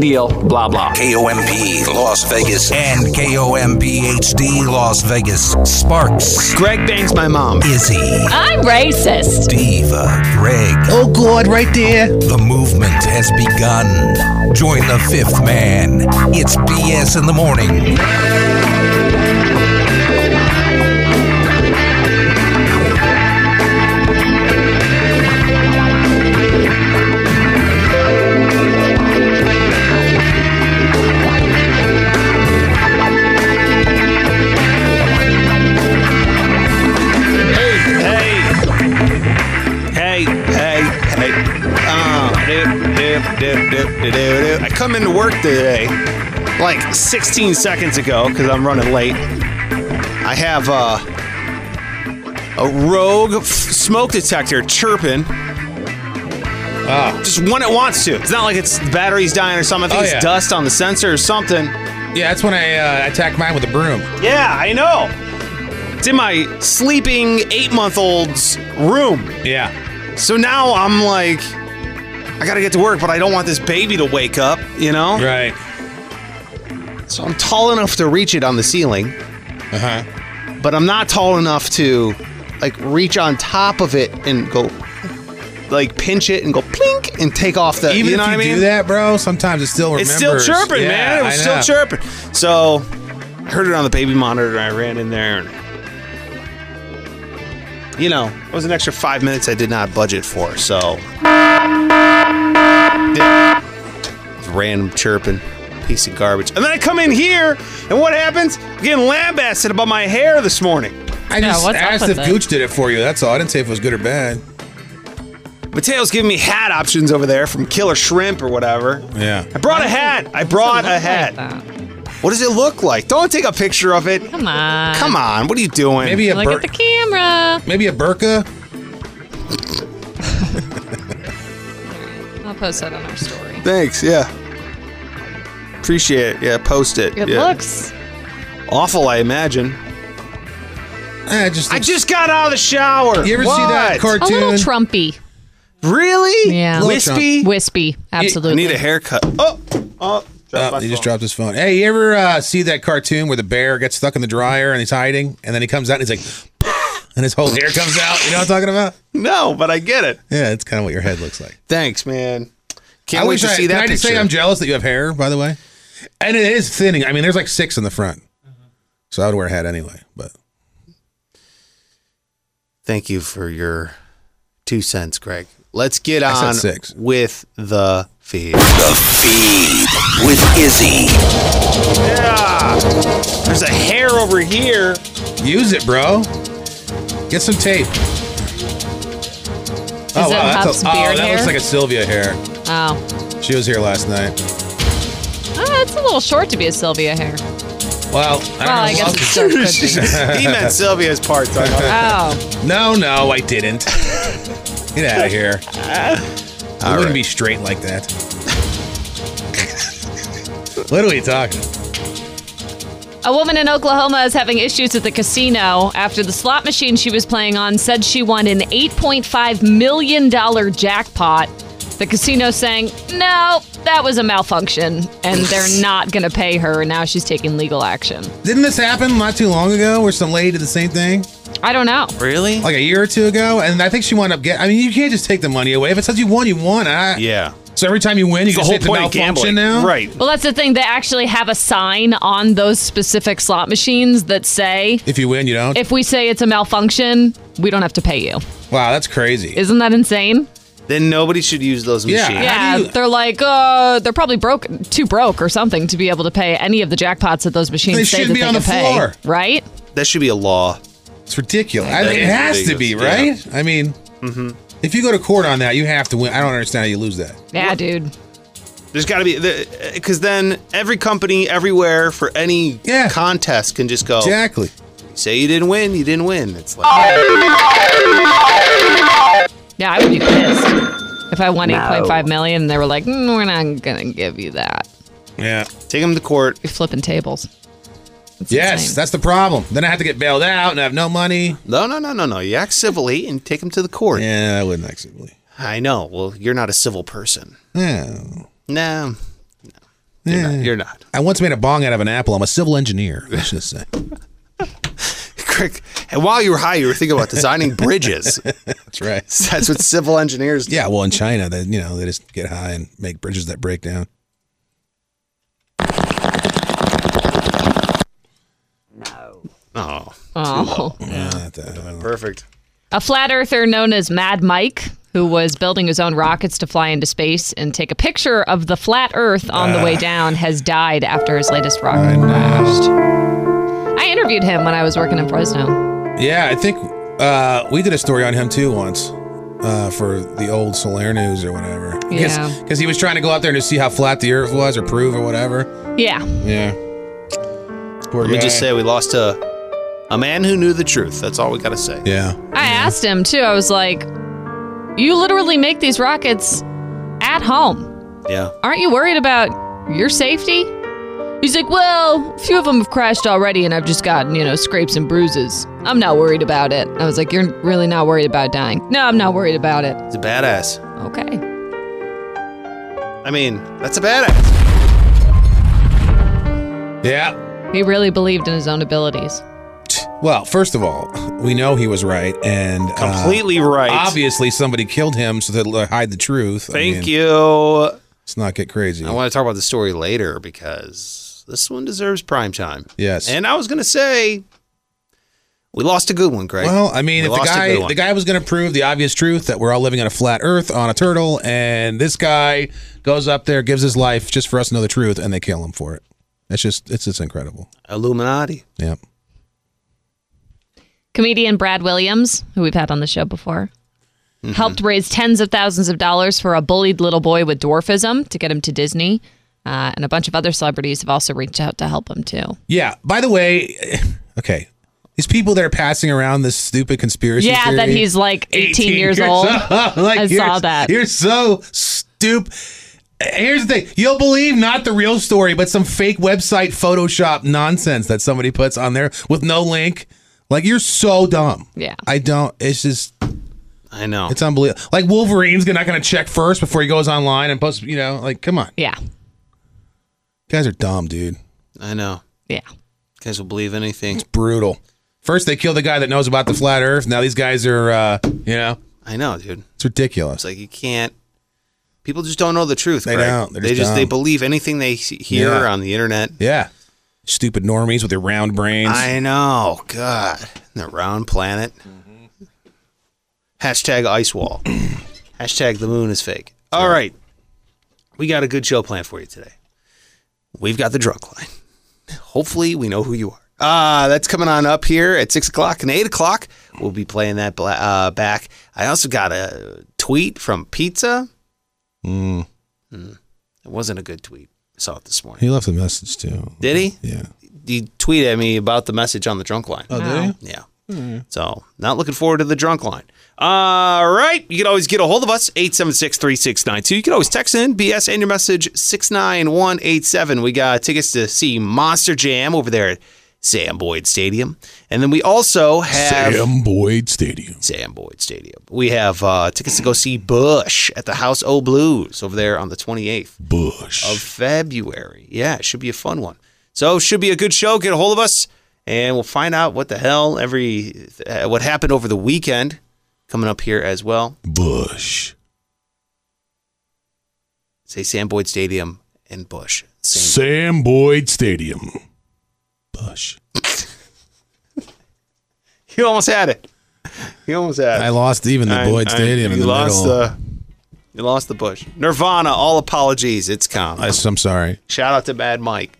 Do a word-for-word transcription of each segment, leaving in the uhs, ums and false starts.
deal, blah, blah. K O M P Las Vegas and K O M P H D Las Vegas. Sparks. Greg bangs my mom. Izzy. I'm racist. Diva. Greg. Oh, God, right there. The movement has begun. Join the fifth man. It's B S in the morning. I come into work today like sixteen seconds ago because I'm running late. I have uh, a rogue f- smoke detector chirping. Oh. Just when it wants to. It's not like it's the battery's dying or something. I think Oh, it's yeah. dust on the sensor or something. Yeah, that's when I uh, attacked mine with a broom. Yeah, I know. It's in my sleeping eight-month-old's room. Yeah. So now I'm like, I gotta get to work, but I don't want this baby to wake up, you know? Right. So I'm tall enough to reach it on the ceiling, Uh-huh. but I'm not tall enough to, like, reach on top of it and go, like, pinch it and go plink and take off the, Even you know if what you I mean? do that, bro, sometimes it still remembers. It's still chirping, Yeah, man. It was I still know. chirping. So I heard it on the baby monitor, and I ran in there, and, you know, it was an extra five minutes I did not budget for, so. Yeah. Random chirping, piece of garbage. And then I come in here, and what happens? I'm getting lambasted about my hair this morning. I Yeah, just what's up asked with if it? Gooch did it for you. That's all. I didn't say if it was good or bad. Mateo's giving me hat options over there from Killer Shrimp or whatever. Yeah. I brought a hat. I brought Doesn't a look hat. like that. What does it look like? Don't take a picture of it. Come on. Come on. What are you doing? Maybe a Look bur- at the camera. maybe a burqa. I'll post that on our story. Thanks. Yeah. Appreciate it. Yeah. Post it. It yeah. looks. awful, I imagine. Eh, just I just got out of the shower. You ever what? see that A cartoon? little Trumpy. Really? Yeah. Wispy? Wispy. Absolutely. I need a haircut. Oh. Oh. dropped Oh, my he just phone. dropped his phone. Hey, you ever uh, see that cartoon where the bear gets stuck in the dryer and he's hiding, and then he comes out and he's like, and his whole hair comes out? You know what I'm talking about? No, but I get it. Yeah, it's kind of what your head looks like. Thanks, man. Can't I wait wish to I, see that Can I just picture. say I'm jealous that you have hair, by the way? And it is thinning. I mean, there's like six in the front. So I would wear a hat anyway, but Thank you for your two cents, Greg. Let's get I said on six. with the feed. The Feed with Izzy. Yeah. There's a hair over here. use it, bro. Get some tape. oh, that wow. Huff's That's a, oh, beard that hair? looks like a Sylvia hair. Oh. She was here last night. Oh, it's a little short to be a Sylvia hair. Well, I Well, don't know. I guess it's short could be. He meant Sylvia's part. Though. Oh. No, no, I didn't. Get out of here. I wouldn't right. be straight like that. What are we talking? A woman in Oklahoma is having issues at the casino after the slot machine she was playing on said she won an eight point five million dollars jackpot. The casino saying, no, that was a malfunction, and they're not going to pay her, and now she's taking legal action. Didn't this happen not too long ago where some lady did the same thing? I don't know. Really? Like a year or two ago? And I think she wound up getting... I mean, you can't just take the money away. If it says you won, you won. I, Yeah. So every time you win, you It's the can whole hit the point of malfunction gambling. now? Right. Well, that's the thing. They actually have a sign on those specific slot machines that say, If you win, you don't? if we say it's a malfunction, we don't have to pay you. Wow, that's crazy. Isn't that insane? Then nobody should use those Yeah. machines. Yeah, do you- they're like, uh, they're probably broke, too broke or something to be able to pay any of the jackpots that those machines They say should that be they on can the pay. floor. Right? That should be a law. It's ridiculous. I That mean, it is has to be, ridiculous, right? I mean, if you go to court on that, you have to win. I don't understand how you lose that. Yeah, dude. There's got to be, because then every company everywhere for any Yeah. contest can just go, Exactly. say you didn't win, you didn't win. It's like, Yeah, I would be pissed if I won eight point five million and they were like, mm, we're not going to give you that. Yeah. take them to court. Be flipping tables. It's Yes, insane. that's the problem. Then I have to get bailed out and I have no money. No, no, no, no, no. You act civilly and take them to the court. Yeah, I wouldn't actually. I know. Well, you're not a civil person. Yeah. No. You're, Eh. not, you're not. I once made a bong out of an apple. I'm a civil engineer. Let's just say. Crick. And while you were high, you were thinking about designing bridges. That's right. That's what civil engineers do. Yeah, well, in China, they you know they just get high and make bridges that break down. Oh, Oh. Yeah, that- perfect. A flat earther known as Mad Mike, who was building his own rockets to fly into space and take a picture of the flat Earth on the way down, has died after his latest rocket crashed. I interviewed him when I was working in Fresno. yeah, I think uh, we did a story on him too once uh, for the old Solar News or whatever. Yeah. Because he was trying to go out there to see how flat the Earth was or prove or whatever. Yeah. Yeah. Poor Let me guy. just say we lost a a man who knew the truth. That's all we got to say. Yeah. I asked him too. I was like, you literally make these rockets at home. Yeah. Aren't you worried about your safety? He's like, well, a few of them have crashed already and I've just gotten, you know, scrapes and bruises. I'm not worried about it. I was like, you're really not worried about dying? No, I'm not worried about it. He's a badass. Okay. I mean, that's a badass. Yeah. He really believed in his own abilities. Well, first of all, we know he was right, and uh, Completely right. obviously somebody killed him so they'll uh, hide the truth. I Thank mean, you. Let's not get crazy. I want to talk about the story later because this one deserves prime time. Yes. And I was going to say, we lost a good one, Greg. Well, I mean, We if the lost a good guy one. the guy was going to prove the obvious truth that we're all living on a flat Earth on a turtle, and this guy goes up there, gives his life just for us to know the truth, and they kill him for it. It's just it's just incredible. Illuminati. Yeah. Comedian Brad Williams, who we've had on the show before, helped raise tens of thousands of dollars for a bullied little boy with dwarfism to get him to Disney. Uh, and a bunch of other celebrities have also reached out to help him, too. Yeah. By the way, okay, these people that are passing around this stupid conspiracy Yeah, theory, that he's like eighteen, years You're old. so- like, I you're- saw that. You're so stupid. Here's the thing. You'll believe not the real story, but some fake website Photoshop nonsense that somebody puts on there with no link. Like, you're so dumb. Yeah. I don't. It's just, I know. it's unbelievable. Like, Wolverine's not going to check first before he goes online and post, you know, like, come on. Yeah. You guys are dumb, dude. I know. Yeah. You guys will believe anything. Brutal. First, they kill the guy that knows about the flat Earth. Now these guys are, uh, you know, I know, dude. it's ridiculous. It's like you can't. People just don't know the truth. They Greg. don't. They're They just just they dumb. believe anything they see- hear Yeah. on the internet. Yeah. Stupid normies with their round brains. I know. God, the round planet. Hashtag ice wall. Hashtag the moon is fake. All right, we got a good show planned for you today. We've got the drunk line. Hopefully, we know who you are. Uh, that's coming on up here at six o'clock and eight o'clock. We'll be playing that bla- uh, back. I also got a tweet from Pizza. Mm. Mm. It wasn't a good tweet. I saw it this morning. He left a message too. Did he? Yeah. He tweeted at me about the message on the drunk line. Oh, did he? Yeah. So, not looking forward to the drunk line. All right. You can always get a hold of us, eight seven six, three six nine two. You can always text in B S and your message, six nine one eight seven. We got tickets to see Monster Jam over there at Sam Boyd Stadium. And then we also have... Sam Boyd Stadium. Sam Boyd Stadium. We have uh, tickets to go see Bush at the House O Blues over there on the twenty-eighth Bush. of February. Yeah, it should be a fun one. So, should be a good show. Get a hold of us, and we'll find out what the hell every uh, what happened over the weekend coming up here as well. Bush. Say Sam Boyd Stadium and Bush. Same. Sam Boyd Stadium. Bush. You almost had it. You almost had it. I lost even the I- Boyd I- Stadium in you the lost middle. The, you lost the Bush. Nirvana. All apologies. It's calm. I, I'm sorry. Shout out to Bad Mike.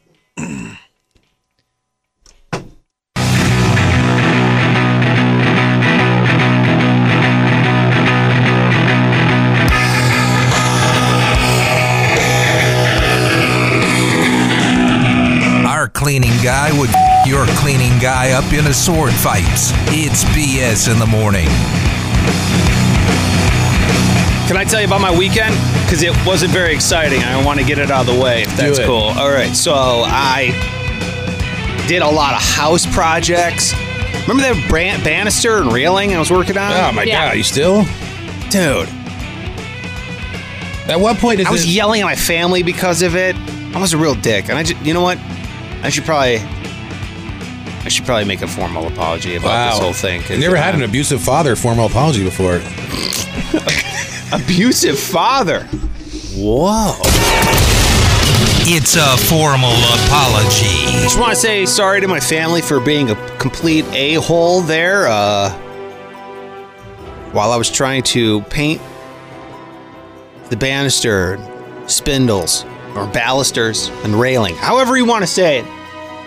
Our cleaning guy would your cleaning guy up in a sword fight. It's B S in the morning. Can I tell you about my weekend? Because it wasn't very exciting. I want to get it out of the way, if that's it. cool. All right, so I did a lot of house projects. Remember that bran- banister and railing I was working on? Oh my Yeah. God! You still? Dude, At what point is I was it? yelling at my family because of it. I was a real dick, and I just, you know what? I should probably, I should probably make a formal apology about Wow. this whole thing. I never had an abusive father formal apology before. abusive father. Whoa. It's a formal apology. I just want to say sorry to my family for being a complete a-hole there. Uh, while I was trying to paint the banister, spindles, or balusters, and railing, however you want to say it.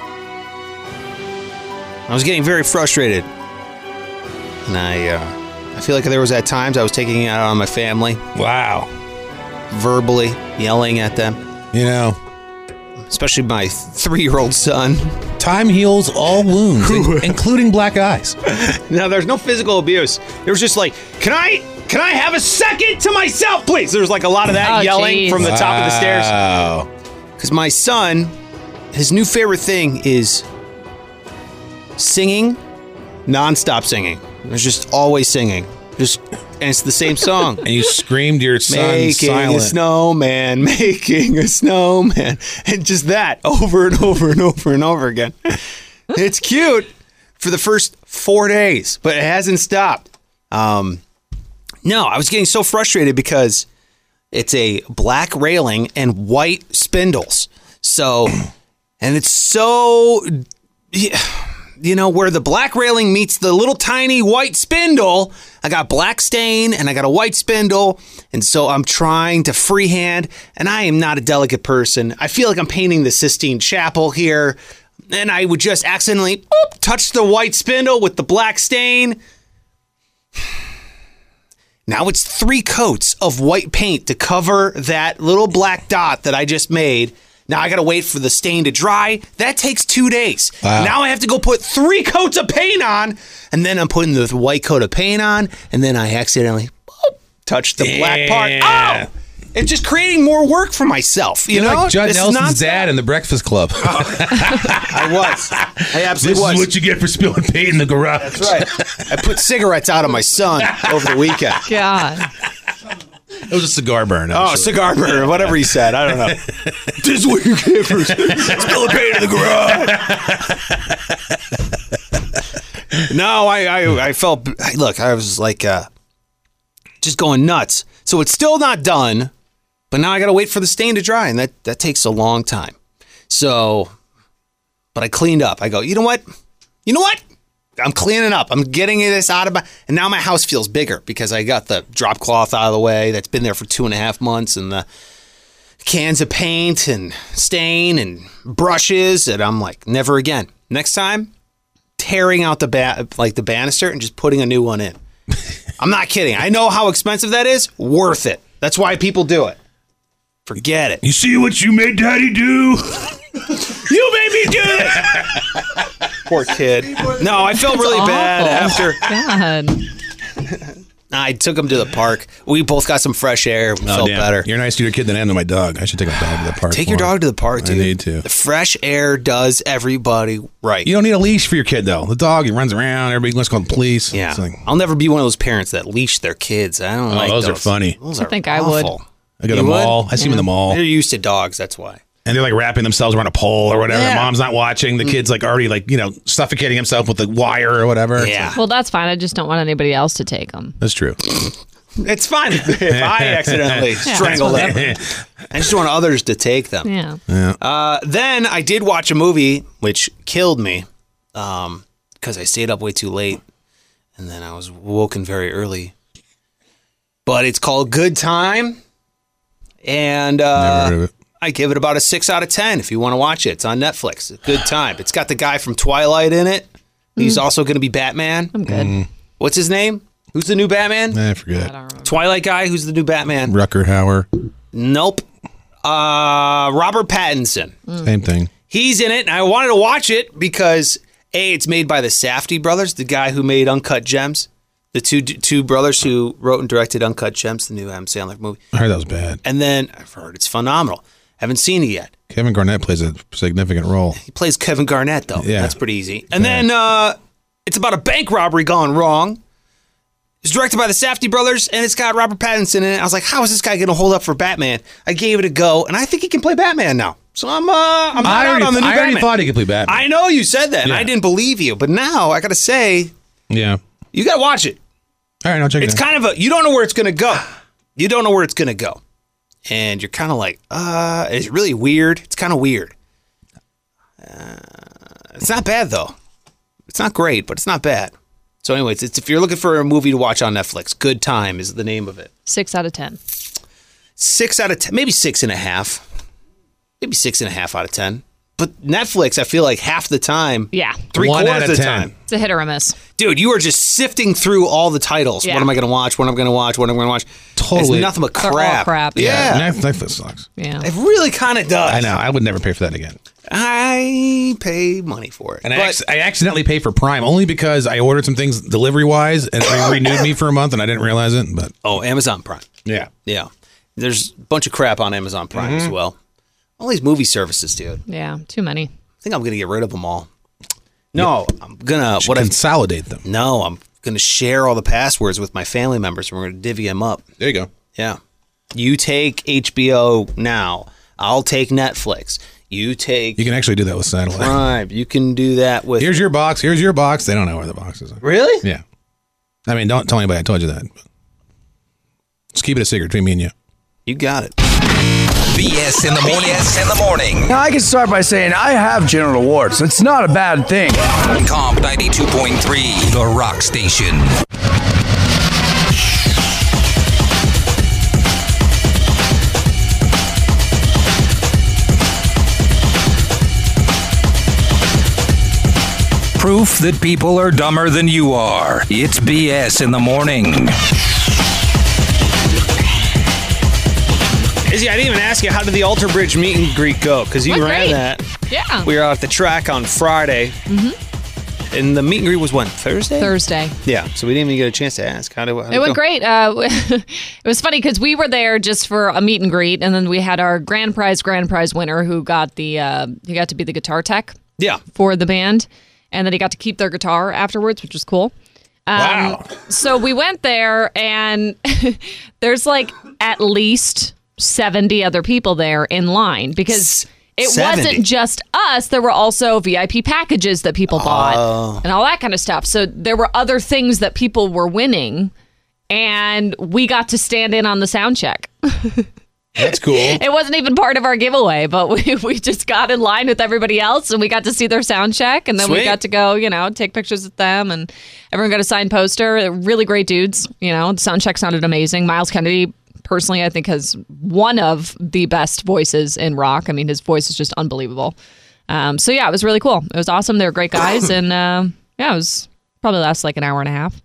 I was getting very frustrated. And I, uh, I feel like there was at times I was taking it out on my family, Wow. verbally yelling at them, You know, especially my three-year-old son. time heals all wounds, in- including black eyes. No, there's no physical abuse. There was just like, can I, can I have a second to myself, please? There was like a lot of that Oh, yelling geez. from the top of the stairs. Wow. Because my son, his new favorite thing is singing, nonstop singing. There's just always singing. Just, and it's the same song. And you screamed your son Making silent. a snowman, making a snowman. And just that over and over and over and over again. It's cute for the first four days, but it hasn't stopped. Um, no, I was getting so frustrated because it's a black railing and white spindles. So, and it's so, you know, where the black railing meets the little tiny white spindle, I got black stain and I got a white spindle. And so I'm trying to freehand, and I am not a delicate person. I feel like I'm painting the Sistine Chapel here, and I would just accidentally boop, touch the white spindle with the black stain. Now it's three coats of white paint to cover that little black dot that I just made. Now I got to wait for the stain to dry. That takes two days. Wow. Now I have to go put three coats of paint on, and then I'm putting the white coat of paint on, and then I accidentally boop, touch the black part. Yeah. Oh! It's just creating more work for myself. You You're know? like Judd This is Nelson's nonsense. dad in the Breakfast Club. I was. I absolutely was. you get for spilling paint in the garage. That's right. I put cigarettes out on my son over the weekend. God. It was a cigar burn. Oh, actually. cigar burner, whatever he said. I don't know. This is what you get for spilling paint in the garage. No, I, I, I felt. Look, I was like, uh, just going nuts. So it's still not done, but now I got to wait for the stain to dry, and that that takes a long time. So, but I cleaned up. I go, you know what? You know what? I'm cleaning up. I'm getting this out of my, and now my house feels bigger because I got the drop cloth out of the way that's been there for two and a half months, and the cans of paint and stain and brushes, and I'm like, never again. Next time, tearing out the ba- like the banister and just putting a new one in. I'm not kidding. I know how expensive that is. Worth it. That's why people do it. Forget it. You see what you made Daddy do? You made me do this. Poor kid. No, I felt really bad awful. after. God. I took him to the park. We both got some fresh air. We felt better. You're nice to your kid than I am to my dog. I should take my dog to the park. Take for your him. dog to the park, dude. I need to. The fresh air does everybody right. You don't need a leash for your kid, though. The dog, he runs around. Everybody wants to call the police. Yeah. It's like, I'll never be one of those parents that leash their kids. I don't Oh, like those those. are funny. Those I are think I would. awful. I go to You the would? mall. I see them in the mall. They're used to dogs. That's why. And they're like wrapping themselves around a pole or whatever. Yeah. Mom's not watching. The kid's like already like, you know, suffocating himself with the wire or whatever. It's Yeah. like- Well, that's fine. I just don't want anybody else to take them. that's true. It's fine if, if I accidentally strangle them. I just want others to take them. Yeah. Uh, then I did watch a movie which killed me um, because I stayed up way too late, and then I was woken very early. But it's called Good Time, and Never uh, heard of it. I give it about a six out of ten if you want to watch it. It's on Netflix. It's a good time. It's got the guy from Twilight in it. He's also going to be Batman. I'm good. What's his name? Who's the new Batman? I forget. Twilight guy. Who's the new Batman? Rucker Hauer. Nope. Uh, Robert Pattinson. Same thing. He's in it, and I wanted to watch it because A, it's made by the Safdie brothers, the guy who made Uncut Gems, the two two brothers who wrote and directed Uncut Gems, the new Adam Sandler movie. I heard that was bad. And then I've heard it's phenomenal. Haven't seen it yet. Kevin Garnett plays a significant role. He plays Kevin Garnett, though. Yeah. That's pretty easy. And then uh, it's about a bank robbery gone wrong. It's directed by the Safdie brothers, and it's got Robert Pattinson in it. I was like, how is this guy going to hold up for Batman? I gave it a go, and I think he can play Batman now. So I'm, uh, I'm I out already, on the new I already Batman. thought he could play Batman. I know you said that, and Yeah. I didn't believe you. But now I got to say, yeah. you got to watch it. All right, I'll check It's it out. kind of a, you don't know where it's going to go. You don't know where it's going to go. And you're kind of like, uh, it's really weird. It's kind of weird. Uh, it's not bad, though. It's not great, but it's not bad. So anyways, it's, if you're looking for a movie to watch on Netflix, Good Time is the name of it. Six out of ten. Six out of ten, maybe six and a half. Maybe six and a half out of ten. But Netflix, I feel like half the time, Yeah. three One quarters out of of the ten. time. It's a hit or a miss. Dude, you are just sifting through all the titles. Yeah. What am I going to watch? What am I going to watch? What am I going to watch? Totally. It's nothing but They're all crap. crap. Yeah. Netflix Netflix sucks. Yeah. It really kind of does. I know. I would never pay for that again. I pay money for it. And I, But ac- I accidentally paid for Prime only because I ordered some things delivery wise and they renewed me for a month and I didn't realize it. But oh, Amazon Prime. yeah, Yeah. There's a bunch of crap on Amazon Prime Mm-hmm. as well. All these movie services, dude. Yeah. Too many. I think I'm going to get rid of them all. No, I'm going to Should what I consolidate them. No, I'm going to share all the passwords with my family members and we're going to divvy them up. There you go. Yeah. You take H B O now. I'll take Netflix. You take You can actually do that with satellite. Prime. You can do that with Here's your box. Here's your box. They don't know where the box is. Really? Yeah. I mean, don't tell anybody I told you that. Just keep it a secret between me and you. You got it. B S in the morning. B S in the morning. Now, I can start by saying I have genital warts. It's not a bad thing. Comp ninety-two point three, the rock station. Proof that people are dumber than you are. It's B S in the morning. Izzy, I didn't even ask you, how did the Alter Bridge meet and greet go? Because you Went ran great. that. Yeah. We were out at the track on Friday. Mm-hmm. And the meet and greet was when? Thursday? Thursday. Yeah, so we didn't even get a chance to ask. How did, how did It went go? great. Uh, it was funny because we were there just for a meet and greet, and then we had our grand prize grand prize winner who got the uh, he got to be the guitar tech Yeah. for the band, and then he got to keep their guitar afterwards, which was cool. Um, Wow. So we went there, and there's like at least seventy other people there in line because it seventy. wasn't just us. There were also V I P packages that people bought and all that kind of stuff. So there were other things that people were winning, and we got to stand in on the sound check. That's cool. It wasn't even part of our giveaway, but we, we just got in line with everybody else and we got to see their sound check. And then we Sweet. got to go, you know, take pictures with them and everyone got a signed poster. Really great dudes. You know, the sound check sounded amazing. Miles Kennedy, personally, I think has one of the best voices in rock. I mean, his voice is just unbelievable. Um, so yeah, it was really cool. It was awesome. They were great guys. And uh, yeah, it was probably last like an hour and a half.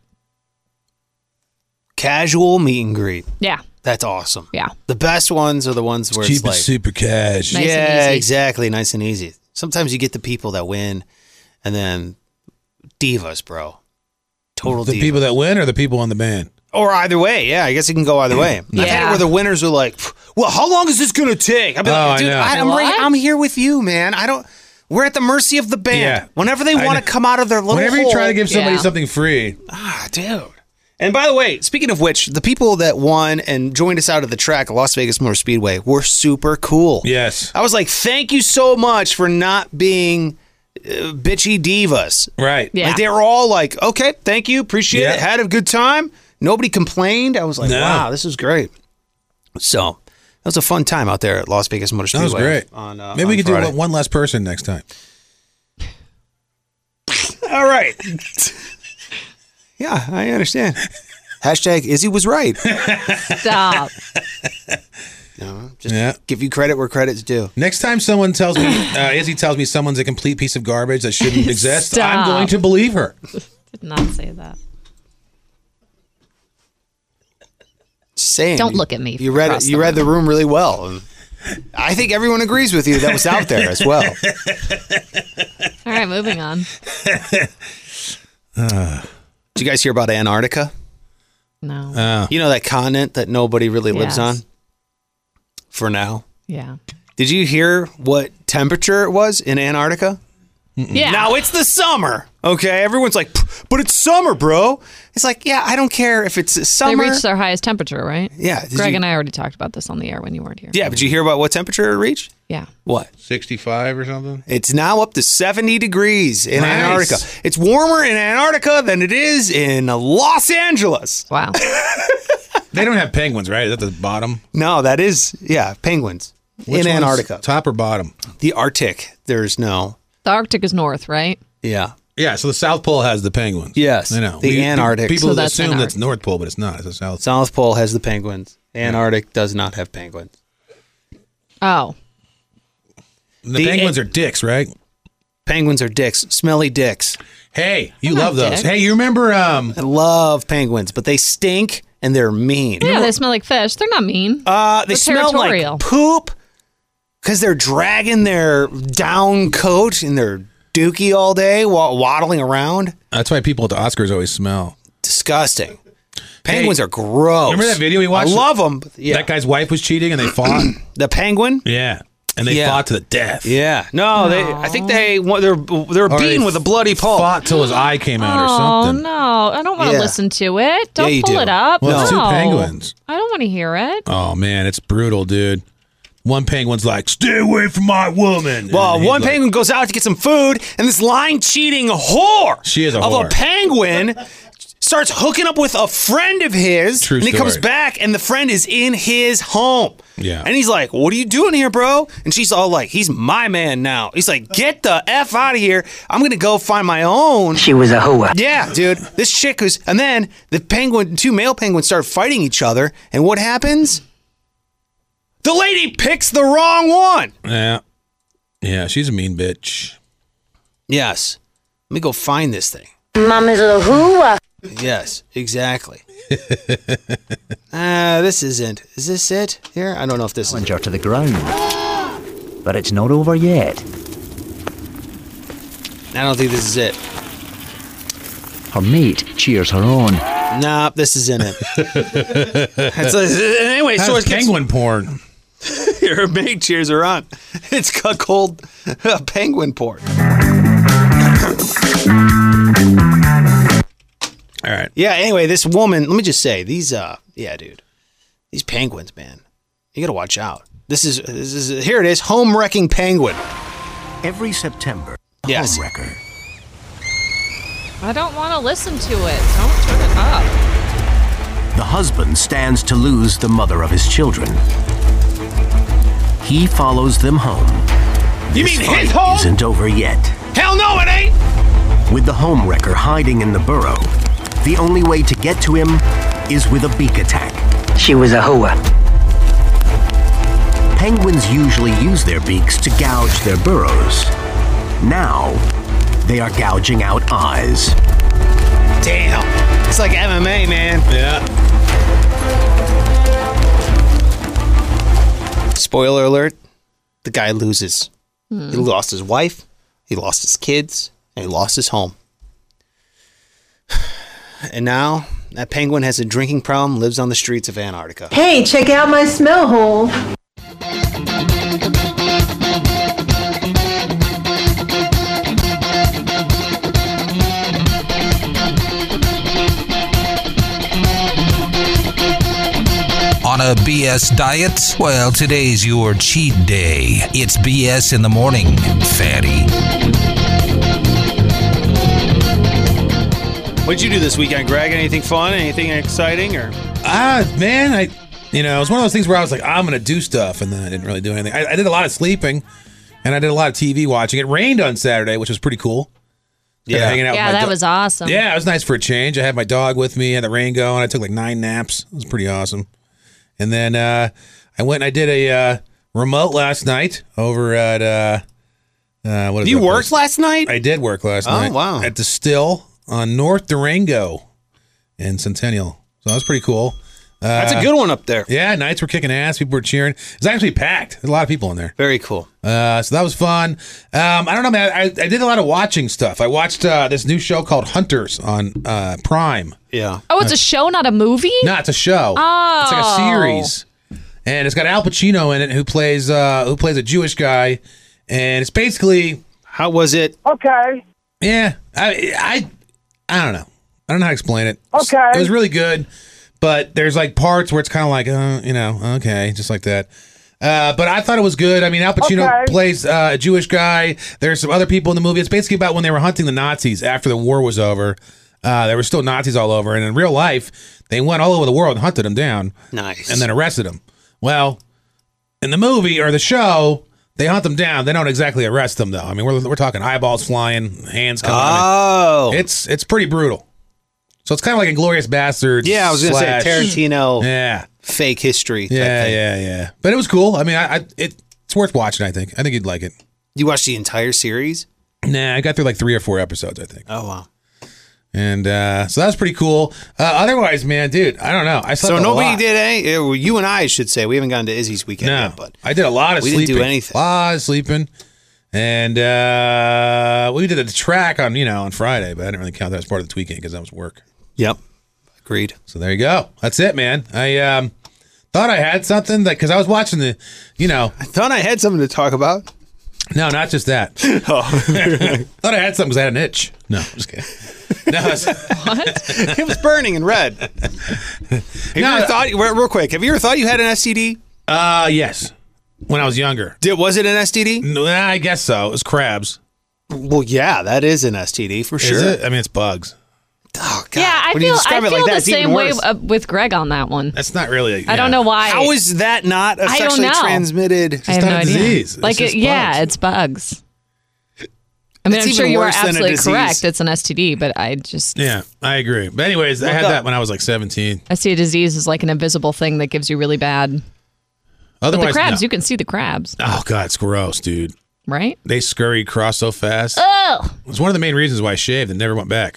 Casual meet and greet. Yeah. That's awesome. Yeah. The best ones are the ones where Cheap it's like, and super cash. Nice and yeah, easy. exactly. Nice and easy. Sometimes you get the people that win, and then divas, bro. Total The divas. people that win or the people on the band? Or either way. Yeah, I guess it can go either way. I've had it Yeah. where the winners are like, well, how long is this going to take? I'd be Oh, I like, dude, know. I, I'm, right, What? I'm here with you, man. I don't. We're at the mercy of the band. Yeah. Whenever they I want to know. come out of their little Whenever you hole, try to give somebody Yeah. something free, ah, dude. And by the way, speaking of which, the people that won and joined us out of the track at Las Vegas Motor Speedway were super cool. yes. I was like, thank you so much for not being uh, bitchy divas. Right. Yeah. Like they were all like, okay, thank you, appreciate Yeah. it, had a good time. Nobody complained. I was like, No. wow, this is great. So that was a fun time out there at Las Vegas Motor That Speedway. was great. On, uh, Maybe on we could Friday. do one less person next time. All right. Yeah, I understand. Hashtag Izzy was right. Stop. No, just Yeah. give you credit where credit's due. Next time someone tells me, uh, Izzy tells me someone's a complete piece of garbage that shouldn't exist, I'm Stop. going to believe her. Did not say that. Just saying. Don't look at me You read across you the read the room really well. And I think everyone agrees with you that was out there as well. All right, moving on. Did you guys hear about Antarctica? No. Oh. You know that continent that nobody really lives Yes. on? For now. Yeah. Did you hear what temperature it was in Antarctica? Yeah. Now it's the summer. Okay, everyone's like, but it's summer, bro. It's like, yeah, I don't care if it's They summer. reached their highest temperature, right? Yeah. did Greg you- and I already talked about this on the air when you weren't here. Yeah, but did you hear about what temperature it reached? Yeah. What? sixty-five or something? It's now up to seventy degrees in Nice. Antarctica. It's warmer in Antarctica than it is in Los Angeles. Wow. They don't have penguins, right? Is that the bottom? No, that is, yeah, penguins Which in one's Antarctica. Top or bottom? The Arctic, there's no. The Arctic is north, right? Yeah. Yeah, so the South Pole has the penguins. Yes, I know. the Antarctic. People So that's assume Antarctic. that's North Pole, but it's not. It's the South. South Pole has the penguins. Antarctic does not have penguins. Oh. The, The- penguins are dicks, right? Penguins are dicks, smelly dicks. Hey, you They're love not those. dicks. Hey, you remember? Um, I love penguins, but they stink and they're mean. Yeah, they smell like fish. They're not mean. Uh, they They're smell territorial. like poop because they're dragging their down coat and their dookie all day while waddling around. that's why people at the Oscars always smell. Disgusting. Penguins Hey, are gross. remember that video we watched? I love them. Yeah. That guy's wife was cheating, and they fought. The penguin? Yeah, and they Yeah. fought to the death. Yeah. No, they. I think they. They're they're Or beaten they with a bloody pulp. Fought till his eye came out or Oh, something. no. I don't want to Yeah. listen to it. Don't Yeah, you pull do. it up. Well, it's no. two penguins. I don't want to hear it. Oh man, it's brutal, dude. One penguin's like, "Stay away from my woman." Well, And he's one like, penguin goes out to get some food, and this line cheating whore She is a of whore. a penguin starts hooking up with a friend of his, True and he comes story. back, and the friend is in his home. Yeah. And he's like, "What are you doing here, bro?" And she's all like, "He's my man now." He's like, "Get the F out of here. I'm going to go find my own." She was a hoa. Yeah, dude. This chick was, and then the penguin, two male penguins start fighting each other, and what happens? The lady picks the wrong one. Yeah, yeah, she's a mean bitch. Yes. Let me go find this thing. Mama's a hoa. Yes, exactly. Ah, uh, this isn't. Is this it? Here? I don't know if this is Challenge her to the ground. But it's not over yet. I don't think this is it. Her mate cheers her on. Nah, this isn't it. It's like- anyway, so That's it gets, penguin porn. her mate cheers her on. It's called uh, penguin porn. All right. Yeah, anyway, this woman, let me just say, these, uh, yeah, dude, these penguins, man, you gotta watch out. This is, this is, here it is, Home Wrecking Penguin. Every September, Yes. Homewrecker. I don't want to listen to it. Don't turn it up. The husband stands to lose the mother of his children. He follows them home. You This mean fight his home? isn't over yet. Hell no, it ain't! With the homewrecker hiding in the burrow, the only way to get to him is with a beak attack. She was a hoa. Penguins usually use their beaks to gouge their burrows. Now, they are gouging out eyes. Damn. It's like M M A, man. Yeah. Spoiler alert, the guy loses. He lost his wife, he lost his kids, and he lost his home. And now, that penguin has a drinking problem, lives on the streets of Antarctica. Hey, check out my smell hole. On a B S diet? Well, today's your cheat day. It's B S in the morning, fatty. What'd you do this weekend, Greg? Anything fun? Anything exciting? Or Ah, man, I, you know, it's one of those things where I was like, I'm gonna do stuff, and then I didn't really do anything. I, I did a lot of sleeping, and I did a lot of T V watching. It rained on Saturday, which was pretty cool. Kinda hanging out with Yeah, my that do- was awesome. Yeah, it was nice for a change. I had my dog with me, had the rain going. I took like nine naps. It was pretty awesome. And then uh, I went and I did a uh, remote last night over at uh, uh, what is you that worked place? last night? I did work last Oh, night. wow. At the Still on North Durango in Centennial. So that was pretty cool. Uh, That's a good one up there. Yeah, nights were kicking ass. People were cheering. It was actually packed. There's a lot of people in there. Very cool. Uh, so that was fun. Um, I don't know, man. I, I did a lot of watching stuff. I watched uh, this new show called Hunters on uh, Prime. Yeah. Oh, it's a show, not a movie? No, it's a show. Oh. It's like a series, and it's got Al Pacino in it, who plays uh, who plays a Jewish guy, and it's basically How was it? Okay. Yeah, I, I, I don't know. I don't know how to explain it. Okay. It was really good, but there's like parts where it's kind of like, uh, you know, okay, just like that. Uh, but I thought it was good. I mean, Al Pacino Okay. plays uh, a Jewish guy. There's some other people in the movie. It's basically about when they were hunting the Nazis after the war was over. Uh, there were still Nazis all over, and in real life, they went all over the world and hunted them down. Nice. And then arrested them. Well, in the movie or the show, they hunt them down. They don't exactly arrest them, though. I mean, we're we're talking eyeballs flying, hands coming. Oh, it's it's pretty brutal. So it's kind of like Inglourious Basterds. Yeah, I was going to say slash- Tarantino. Yeah. Fake history. Type Yeah, thing. yeah, yeah. But it was cool. I mean, I, I it, it's worth watching. I think. I think you'd like it. You watched the entire series? Nah, I got through like three or four episodes. I think. Oh wow. And uh, so that was pretty cool. Uh, otherwise, man, dude, I don't know. I slept So a nobody lot. did any. uh, You and I should say we haven't gone to Izzy's weekend No, yet, but I did a lot of we sleeping. didn't do anything. A lot of sleeping. And uh, we did a track on you know on Friday, but I didn't really count that as part of the weekend because that was work. Yep, agreed. So there you go. That's it, man. I um, thought I had something that because I was watching the, you know, I thought I had something to talk about. no, not just that. Oh, Thought I had something because I had an itch. No, I'm just kidding. No, it's, it was burning in red. Have you No, ever thought? Real quick, have you ever thought you had an S T D? uh, yes. When I was younger, Did was it an S T D? no, I guess so. It was crabs. Well, yeah, that is an S T D for sure. Is it? I mean, it's bugs. Oh God! Yeah, I When you feel I describe it feel like that, the it's even same way worse. uh, with Greg on that one. That's not really. A, I yeah. don't know why. How is that not a I don't sexually know. transmitted? I have not no a idea. disease. It's Like, just it, yeah, bugs. it's bugs. I mean, It's I'm sure even you are worse than a absolutely disease. correct. It's an S T D, but I just Yeah, I agree. But anyways, I Look had up. that when I was like seventeen. I see a disease as like an invisible thing that gives you really bad. But Otherwise, the crabs, no. you can see the crabs, Oh god, it's gross, dude. right? They scurry across so fast. Oh, It's one of the main reasons why I shaved and never went back.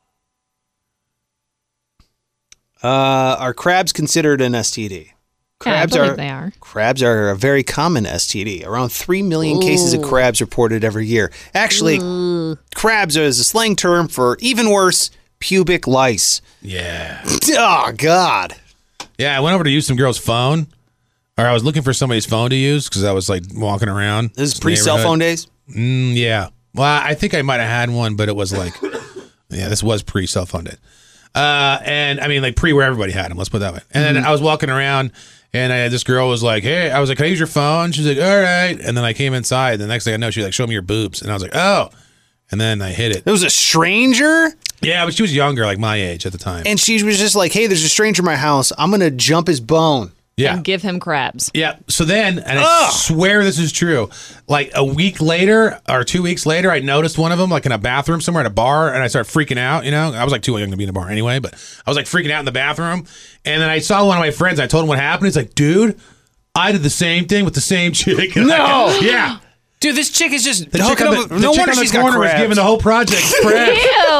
Uh, are crabs considered an S T D? Crabs yeah, I believe are, they are. Crabs are a very common S T D. Around three million cases of crabs reported every year. Actually, crabs is a slang term for even worse, pubic lice. Yeah. Oh God! Yeah, I went over to use some girl's phone, or I was looking for somebody's phone to use because I was like walking around. This is pre-cell phone days. Mm, yeah. Well, I think I might have had one, but it was like, yeah, this was pre-cell phone days. Uh, and I mean, like pre where everybody had them. Let's put it that way. And Mm-hmm. then I was walking around, and I, this girl was like, "Hey," I was like, "Can I use your phone?" She's like, "All right." And then I came inside. The next thing I know, she like, "Show me your boobs," and I was like, "Oh." And then I hit it. It was a stranger, Yeah, but she was younger, like my age at the time. and she was just like, "Hey, there's a stranger in my house. I'm gonna jump his bone." Yeah. And give him crabs. Yeah. So then, and I Ugh. swear this is true. Like a week later or two weeks later, I noticed one of them like in a bathroom somewhere at a bar, and I started freaking out. You know, I was like too young to be in a bar anyway, but I was like freaking out in the bathroom. And then I saw one of my friends. I told him what happened. He's like, "Dude, I did the same thing with the same chick." And No. I- yeah. Dude, this chick is just The chick hooking on up. the, with- the no chick wonder on the she's got corner was crabs. giving the whole project crabs.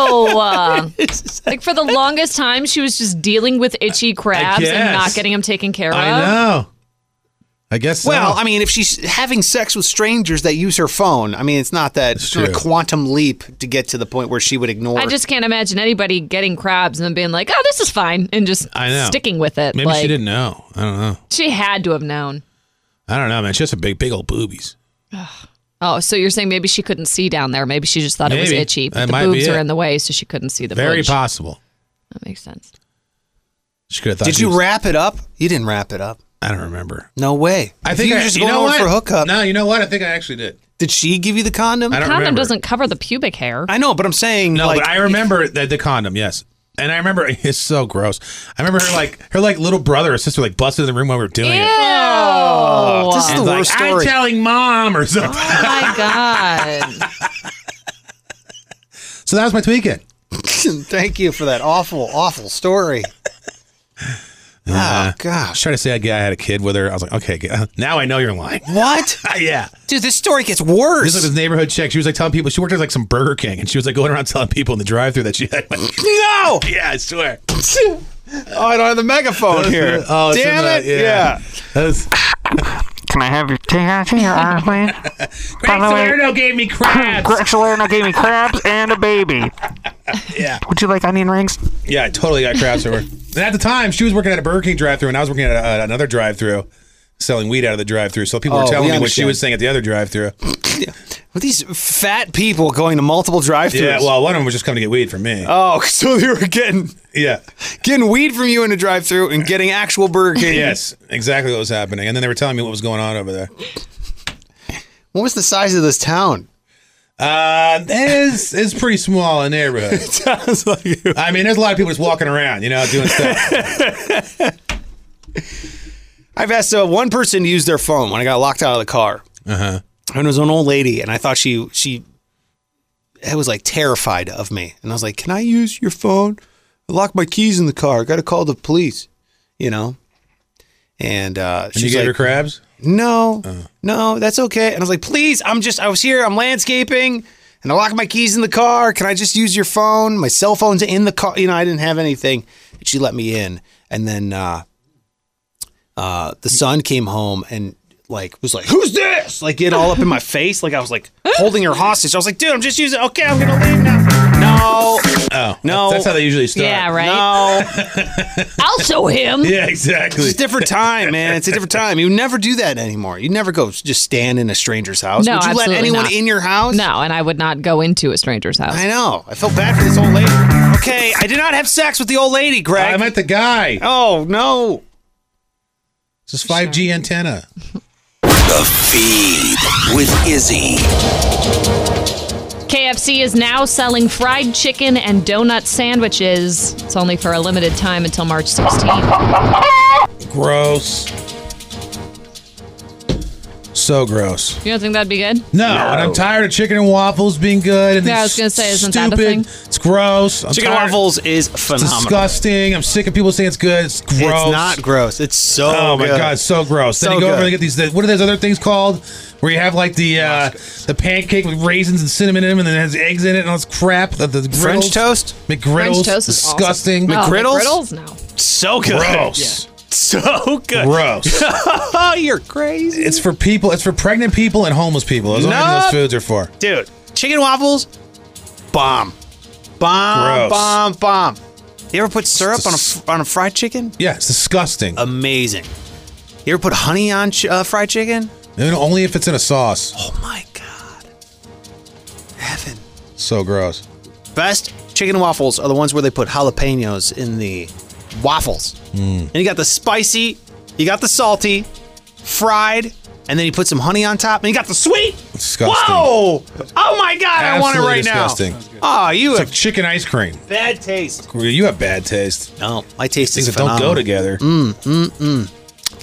Ew. Like for the longest time, she was just dealing with itchy crabs and guess. not getting them taken care of. I know. I guess so. Well, I mean, if she's having sex with strangers that use her phone, I mean, it's not that It's it's not a true. quantum leap to get to the point where she would ignore. I just can't imagine anybody getting crabs and then being like, "Oh, this is fine," and just I know. sticking with it. Maybe like, she didn't know. I don't know. She had to have known. I don't know, man. She has some big, big old boobies. Oh, so you're saying maybe she couldn't see down there? Maybe she just thought it was Maybe. itchy, but That the might be boobs it. are in the way, so she couldn't see the Very footage. possible. That makes sense. She could have thought. Did she you was- wrap it up? You didn't wrap it up. I don't remember. No way. I If think you I were just you going know over what? for a hookup. No, you know what? I think I actually did. Did she give you the condom? I don't Condom remember. doesn't cover the pubic hair. I know, but I'm saying No, like but I remember the, the condom. Yes, and I remember it's so gross. I remember her like her like little brother or sister like busted in the room while we were doing Ew. it. Oh, this is And the like, worst I'm story. telling mom or something. Oh my god. So that was my weekend. Thank you for that awful, awful story. Oh I was gosh. trying to say I, I had a kid with her. I was like, okay, g- now I know you're lying. What? Yeah. Dude, this story gets worse. This is like this neighborhood chick. She was like telling people she worked at like some Burger King, and she was like going around telling people in the drive-thru that she had. Like, no! yeah, I swear. Oh, I don't have the megaphone here. Oh, it's in Damn the- it. yeah. Yeah. That's- Can I have your take your arm, please? Greg Salerno gave me crabs. Greg Salerno gave me crabs and a baby. Yeah. Would you like onion rings? Yeah, I totally got crabs from her. And at the time, she was working at a Burger King drive-thru, and I was working at a, another drive-thru, selling weed out of the drive-thru. So people were Oh, telling we me what she understand. was saying at the other drive-thru. With these fat people going to multiple drive-thrus. Yeah, well, one of them was just coming to get weed from me. Oh, so they were getting yeah, getting weed from you in a drive-thru and getting actual Burger King. Yes, exactly what was happening. And then they were telling me what was going on over there. What was the size of this town? Uh, it's, it's pretty small in the neighborhood. It sounds like it. I mean, there's a lot of people just walking around, you know, doing stuff. I've asked uh, one person to use their phone when I got locked out of the car. Uh-huh. And it was an old lady, and I thought she she it was like terrified of me. And I was like, "Can I use your phone? I locked my keys in the car. I got to call the police." You know. And uh, and you she's gave like, her crabs? No, Oh. no, that's okay. And I was like, "Please, I'm just I was here. I'm landscaping, and I locked my keys in the car. Can I just use your phone? My cell phone's in the car. You know, I didn't have anything." And she let me in, and then uh, uh, the son came home and. Like was like, who's this? Like get all up in my face. Like I was like holding her hostage. I was like, dude, I'm just using. Okay, I'm gonna leave now. No, Oh, no. That's how they usually start. Yeah, right. no. I'll show him. Yeah, exactly. It's a different time, man. It's a different time. You never do that anymore. You never go just stand in a stranger's house. No, Would you let absolutely anyone not. in your house? No, and I would not go into a stranger's house. I know. I felt bad for this old lady. Okay, I did not have sex with the old lady, Greg. I met the guy. Oh no. This is five G antenna. The Feed with Izzy. K F C is now selling fried chicken and donut sandwiches. It's only for a limited time until March sixteenth. Gross. So gross. You don't think that'd be good? No, and I'm tired of chicken and waffles being good. And Yeah, I it's was gonna say, isn't stupid. that a thing? It's gross. I'm Chicken tired. waffles is It's phenomenal. disgusting. I'm sick of people saying it's good. It's gross. It's not gross. It's so Oh my good. god, so gross. So then you go good. over and get these. The, what are those other things called? Where you have like the uh, the pancake with raisins and cinnamon in them, and then it has eggs in it and all this crap. The, the French griddles. toast? McGriddles. French toast is disgusting. awesome. McGriddles? Oh, McGriddles? No. So good. Gross. So good. Gross. Oh, you're crazy. It's for people. It's for pregnant people and homeless people. That's what Nope. those foods are for. Dude, chicken waffles, bomb. Bomb, Gross. bomb, bomb. You ever put syrup on a, on a fried chicken? Yeah, it's disgusting. Amazing. You ever put honey on ch- uh, fried chicken? And only if it's in a sauce. Oh my God. Heaven. So gross. Best chicken waffles are the ones where they put jalapenos in the waffles. Mm. And you got the spicy, you got the salty, fried, and then you put some honey on top, and you got the sweet. Disgusting. Whoa! Oh my God, I want it Absolutely right disgusting. now. Oh, you It's have like chicken ice cream. bad taste. You have bad taste. No, my taste Things is that don't phenomenal. go together. Mm, mm, mm.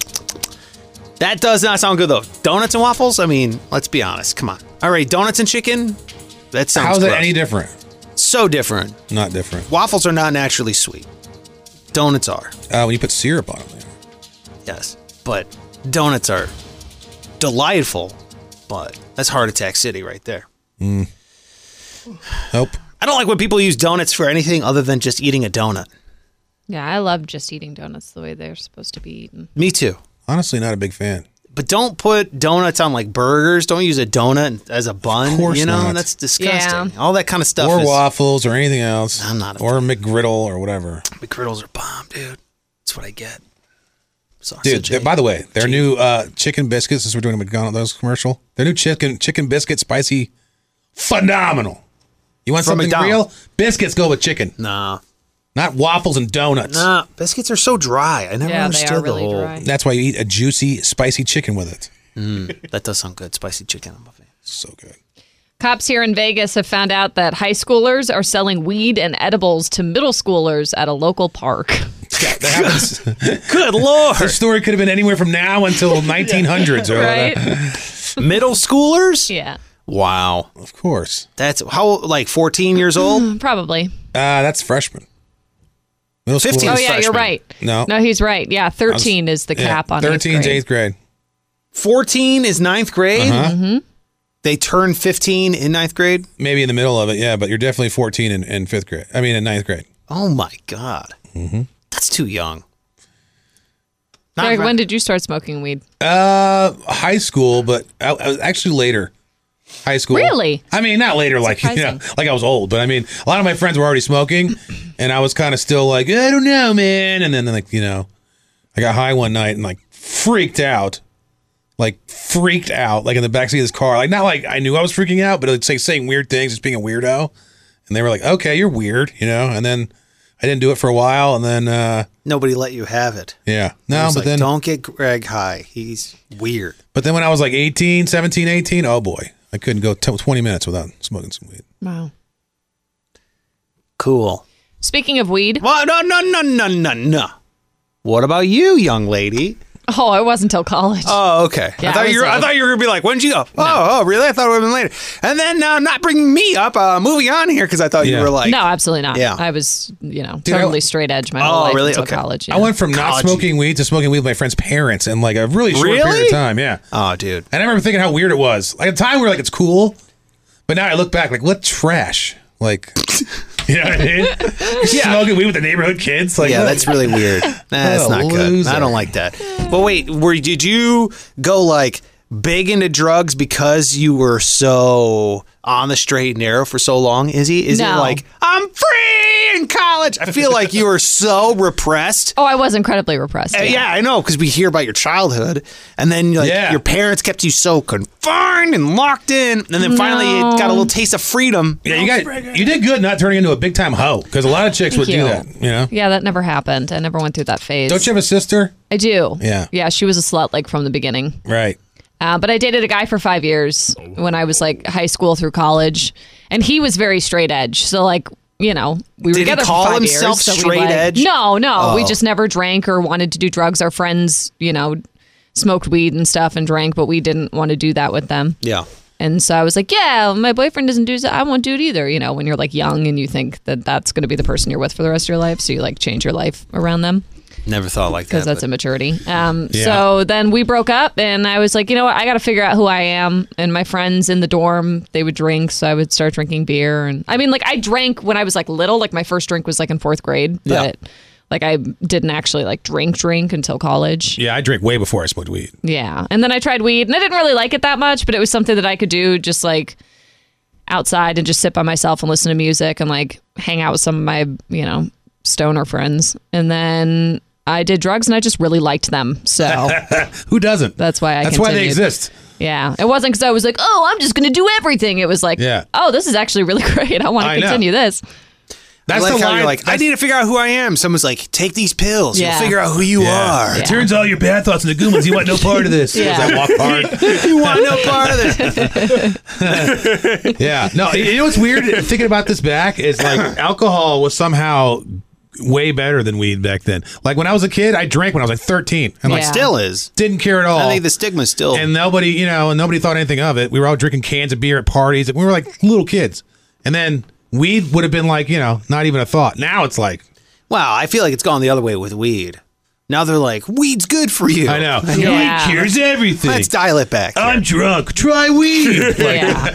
That does not sound good though. Donuts and waffles. I mean, let's be honest. Come on. All right, donuts and chicken. That sounds. How is that gross. any different? So different. Not different. Waffles are not naturally sweet. Donuts are. Uh, when you put syrup on them. Yes, but donuts are delightful. But that's Heart Attack City right there. Mm. Nope. I don't like when people use donuts for anything other than just eating a donut. Yeah, I love just eating donuts the way they're supposed to be eaten. Me too. Honestly, not a big fan. But don't put donuts on like burgers. Don't use a donut as a bun. Of course you know, not. that's disgusting. Yeah. All that kind of stuff. Or is, waffles or anything else. I'm not a Or McGriddle or whatever. McGriddles are bomb, dude. That's what I get. Dude, Sausage. th- by the way, their new uh, chicken biscuits, since we're doing a McDonald's commercial, their new chicken chicken biscuit spicy, phenomenal. You want From something McDonald's. real? Biscuits go with chicken. Nah. Not waffles and donuts. Nah. Biscuits are so dry. I never Yeah, they understood are really the whole. dry. That's why you eat a juicy, spicy chicken with it. Mm, that does sound good. Spicy chicken. I'm a fan. So good. Cops here in Vegas have found out that high schoolers are selling weed and edibles to middle schoolers at a local park. Yeah, that happens. Good lord. This story could have been anywhere from now until nineteen hundreds or Right? Middle schoolers? Yeah, Wow. Of course. That's how like fourteen years old? probably. Uh, that's freshman. Middle school. fifteen Oh, is yeah, you're freshman. right. No. No, he's right. Yeah, thirteen is the Yeah, cap on thirteen eighth is grade. eighth grade. fourteen is ninth grade? Uh-huh. Mm-hmm. They turn fifteen in ninth grade? Maybe in the middle of it, yeah, but you're definitely fourteen in, in fifth grade. I mean, in ninth grade. Oh my God. Mm-hmm. That's too young. Not Greg, right- when did you start smoking weed? Uh, high school, but I, I was actually later. High school. Really? I mean, not later, like you know, Surprising. like I was old, but I mean, a lot of my friends were already smoking, and I was kind of still like, I don't know, man. And then, like, you know, I got high one night and like freaked out, like freaked out, like in the backseat of his car. Like not like I knew I was freaking out, but like saying weird things, just being a weirdo. And they were like, "Okay, you're weird," you know. And then I didn't do it for a while, and then uh, nobody let you have it. Yeah, no, but like, then don't get Greg high. He's weird. But then when I was like eighteen, seventeen, eighteen, oh boy, I couldn't go t- twenty minutes without smoking some weed. Wow. Cool. Speaking of weed. Well, no, no, no, no, no, no. What about you, young lady? Oh, it wasn't until college. Oh, okay. Yeah, I thought I you were. was, uh, I thought you were gonna be like, when did you go? Oh, oh, really? I thought it would have been later. And then uh, not bringing me up. Uh, moving on here because I thought Yeah. you were like, no, absolutely not. Yeah. I was, you know, Dude, I- totally straight edge my Oh, whole life really? until Okay. college. Yeah. I went from not College. smoking weed to smoking weed with my friend's parents in like a really short Really? period of time. Yeah. Oh, dude. And I remember thinking how weird it was. Like at the time, we were like, it's cool. But now I look back, like, what trash? Like, you know what I mean? Yeah. Smoking weed with the neighborhood kids. Like, Yeah, what? that's really weird. Nah, that's What a not good. loser. I don't like that. But wait, were did you go like big into drugs because you were so on the straight and narrow for so long, Izzy? Is No. it like, I'm free in college? I feel like you were so repressed. Oh, I was incredibly repressed. Uh, yeah, I know, because we hear about your childhood, and then like Yeah. your parents kept you so confined and locked in, and then finally No. you got a little taste of freedom. Yeah, you got you did good not turning into a big time hoe because a lot of chicks Thank would you. do that. You know? Yeah, that never happened. I never went through that phase. Don't you have a sister? I do. Yeah. Yeah, she was a slut like from the beginning. Right. Uh, but I dated a guy for five years when I was like high school through college, and he was very straight edge. So like, you know, we were Did he together call for five himself years. So we, straight like- edge? No, no, we Oh. just never drank or wanted to do drugs. Our friends, you know, smoked weed and stuff and drank, but we didn't want to do that with them. Yeah. And so I was like, yeah, my boyfriend doesn't do that. I won't do it either. You know, when you're like young and you think that that's going to be the person you're with for the rest of your life. So you like change your life around them. Never thought like that. Because that's but- immaturity. Um, Yeah. So then we broke up, and I was like, you know what? I got to figure out who I am. And my friends in the dorm, they would drink, so I would start drinking beer. And I mean, like, I drank when I was like little. Like, my first drink was like in fourth grade, but Yeah. like I didn't actually like drink drink until college. Yeah, I drank way before I smoked weed. Yeah. And then I tried weed, and I didn't really like it that much, but it was something that I could do just like outside and just sit by myself and listen to music and like hang out with some of my, you know, stoner friends. And then I did drugs and I just really liked them. So Who doesn't? that's why I That's why they continued. exist. Yeah. It wasn't because I was like, oh, I'm just going to do everything. It was like, Yeah. oh, this is actually really great. I want I to know. continue this. That's I like the how line. you're like, I that's- need to figure out who I am. Someone's like, take these pills. Yeah. You'll figure out who you Yeah. are. Yeah. Turns all your bad thoughts into good ones. You want no part of this. Yeah. As I walk hard. You want no part of this. Yeah. No, you know what's weird? Thinking about this back is like alcohol was somehow way better than weed back then. Like when I was a kid, I drank when I was like thirteen. And like Yeah. Still is. didn't care at all. I think the stigma's still. and nobody, you know, and nobody thought anything of it. We were all drinking cans of beer at parties. We were like little kids. And then weed would have been like, you know, not even a thought. Now it's like, wow, I feel like it's gone the other way with weed. Now they're like, weed's good for you. I know. And you're Yeah. like, Here's everything. let's dial it back. I'm drunk. Try weed. Like, Yeah.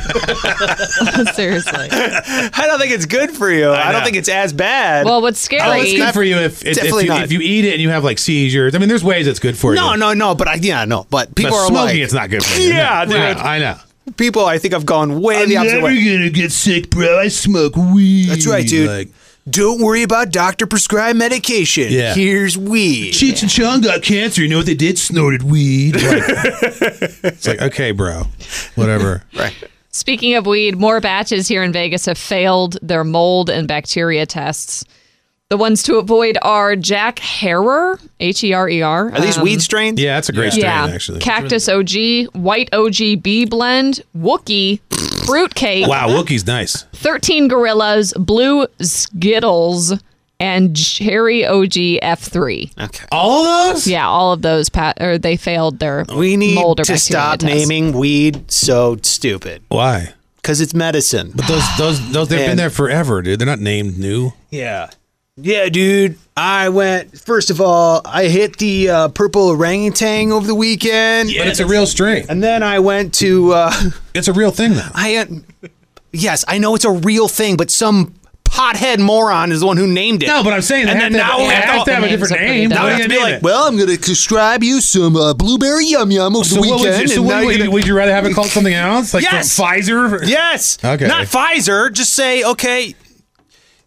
Seriously. I don't think it's good for you. I, don't know. think it's as bad. Well, what's Oh, scary? it's good for you if if, if, Definitely you, not. if you eat it and you have like seizures. I mean, there's ways it's good for you. no, no, no. But I, yeah, no. But people But are smoking, like, it's not good for you. Yeah, No. dude. Right, I know. people I think have gone way the opposite way. gonna get sick, bro. I smoke weed. That's right, dude. Like, Don't worry about doctor prescribed medication. Yeah. Here's weed. Cheech and Chong got cancer. You know what they did? Snorted weed. Like, it's like, okay, bro. Whatever. Right. Speaking of weed, more batches here in Vegas have failed their mold and bacteria tests. The ones to avoid are Jack Herer, H E R E R. Are these um, weed strains? Yeah, that's a great strain, Yeah, actually. Cactus O G, White O G B blend, Wookie, Fruitcake, Wow, Wookie's nice. thirteen Gorillas, Blue Skittles, and Cherry O G F three. Okay. All of those? Yeah, all of those pat or they failed their We need mold or to bacteria stop test. naming weed so stupid. Why? Because it's medicine. But those, those, those, they've been And- there forever, dude. They're not named new. Yeah. Yeah, dude. I went, first of all, I hit the uh, purple orangutan over the weekend. But it's a real strain. And then I went to, uh, It's a real thing, though. I, uh, yes, I know it's a real thing, but some pothead moron is the one who named it. No, but I'm saying they And have, then to have, now we they have have to- to have a the names different are pretty name. dumb. Now What I are have you to be gonna like, name well, I'm going to prescribe you some uh, blueberry yum yum over it? So the what would weekend. you, so and what now would, you're you, gonna- would you rather have it called something else? Like Yes! from Pfizer? Yes. Okay. Not Pfizer. Just say, okay,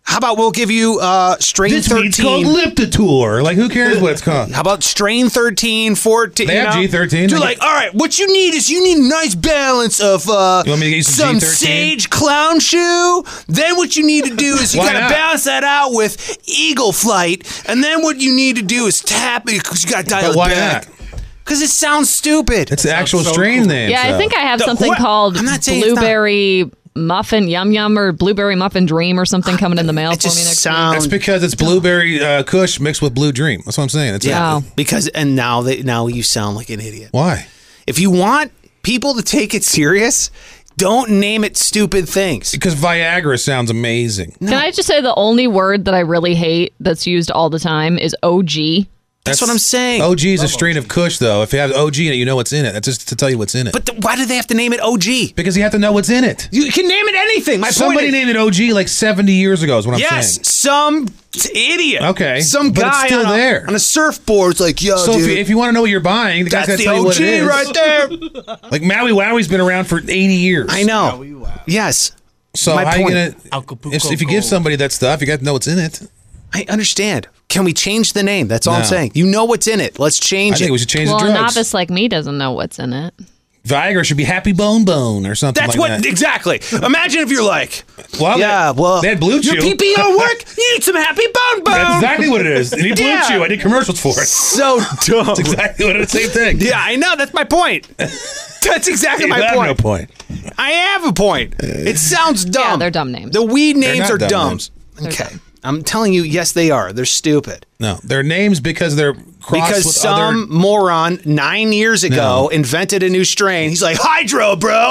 How about we'll give you uh, strain This thirteen? weed's called Liptour. Like, who cares what it's called? How about strain thirteen, fourteen? They you have know? G thirteen. You're They like, all right, what you need is you need a nice balance of uh, You want me to get you some some G thirteen? sage clown shoe. Then what you need to do is you Why got to not? balance that out with Eagle Flight. And then what you need to do is tap it because you got to dial But it why back. not? Because it sounds stupid. It's the actual strain name. Yeah, I so. think I have The- something what? called I'm not saying it's not. blueberry muffin yum yum or blueberry muffin dream or something coming in the mail It for me just next sounds. That's because it's blueberry uh, Kush mixed with Blue Dream. That's what I'm saying. It's Yeah, Oh. because and now they now you sound like an idiot. Why? If you want people to take it serious, don't name it stupid things. Because Viagra sounds amazing. week. Can I just say the only word that I really hate that's used all the time is O G? That's, what I'm saying. O G is a strain of Kush, though. If you have O G in it, you know what's in it. That's just to tell you what's in it. But th- why do they have to name it O G? Because you have to know what's in it. You can name it anything. My Somebody point is, named it O G like seventy years ago is what I'm yes, saying. some t- idiot. Okay, some but it's guy still on, a, there. on a surfboard is like, yo, So dude, if you, if you want to know what you're buying, the guy's got that's to the tell you what it O G is. right there. Like Maui Wowie's been around for eighty years. I know. Yes. So My how you point. gonna? If, if you give somebody that stuff, you got to know what's in it. I understand. Can we change the name? That's all I'm No. saying. You know what's in it. Let's I change think it. we should change Well, the a drugs. novice like me doesn't know what's in it. Viagra should be Happy Bone Bone or something That's like what that. exactly. Imagine if you're like, Well, yeah, they, well, they had Blue Chew. your pee pee don't work. You need some Happy Bone Bone. That's exactly what it is. You need Blue Yeah. Chew. I did commercials for it. So dumb. That's exactly what it is. Same thing. Yeah, I know. That's my point. That's exactly You my have point. no point. I have a point. It sounds dumb. Yeah, they're dumb names. The weed They're names not are dumb dumb. names. Okay. I'm telling you, yes, they are. They're stupid. No, they're names because they're crossed Because with some other. moron nine years ago No. invented a new strain. He's like, Hydro, bro.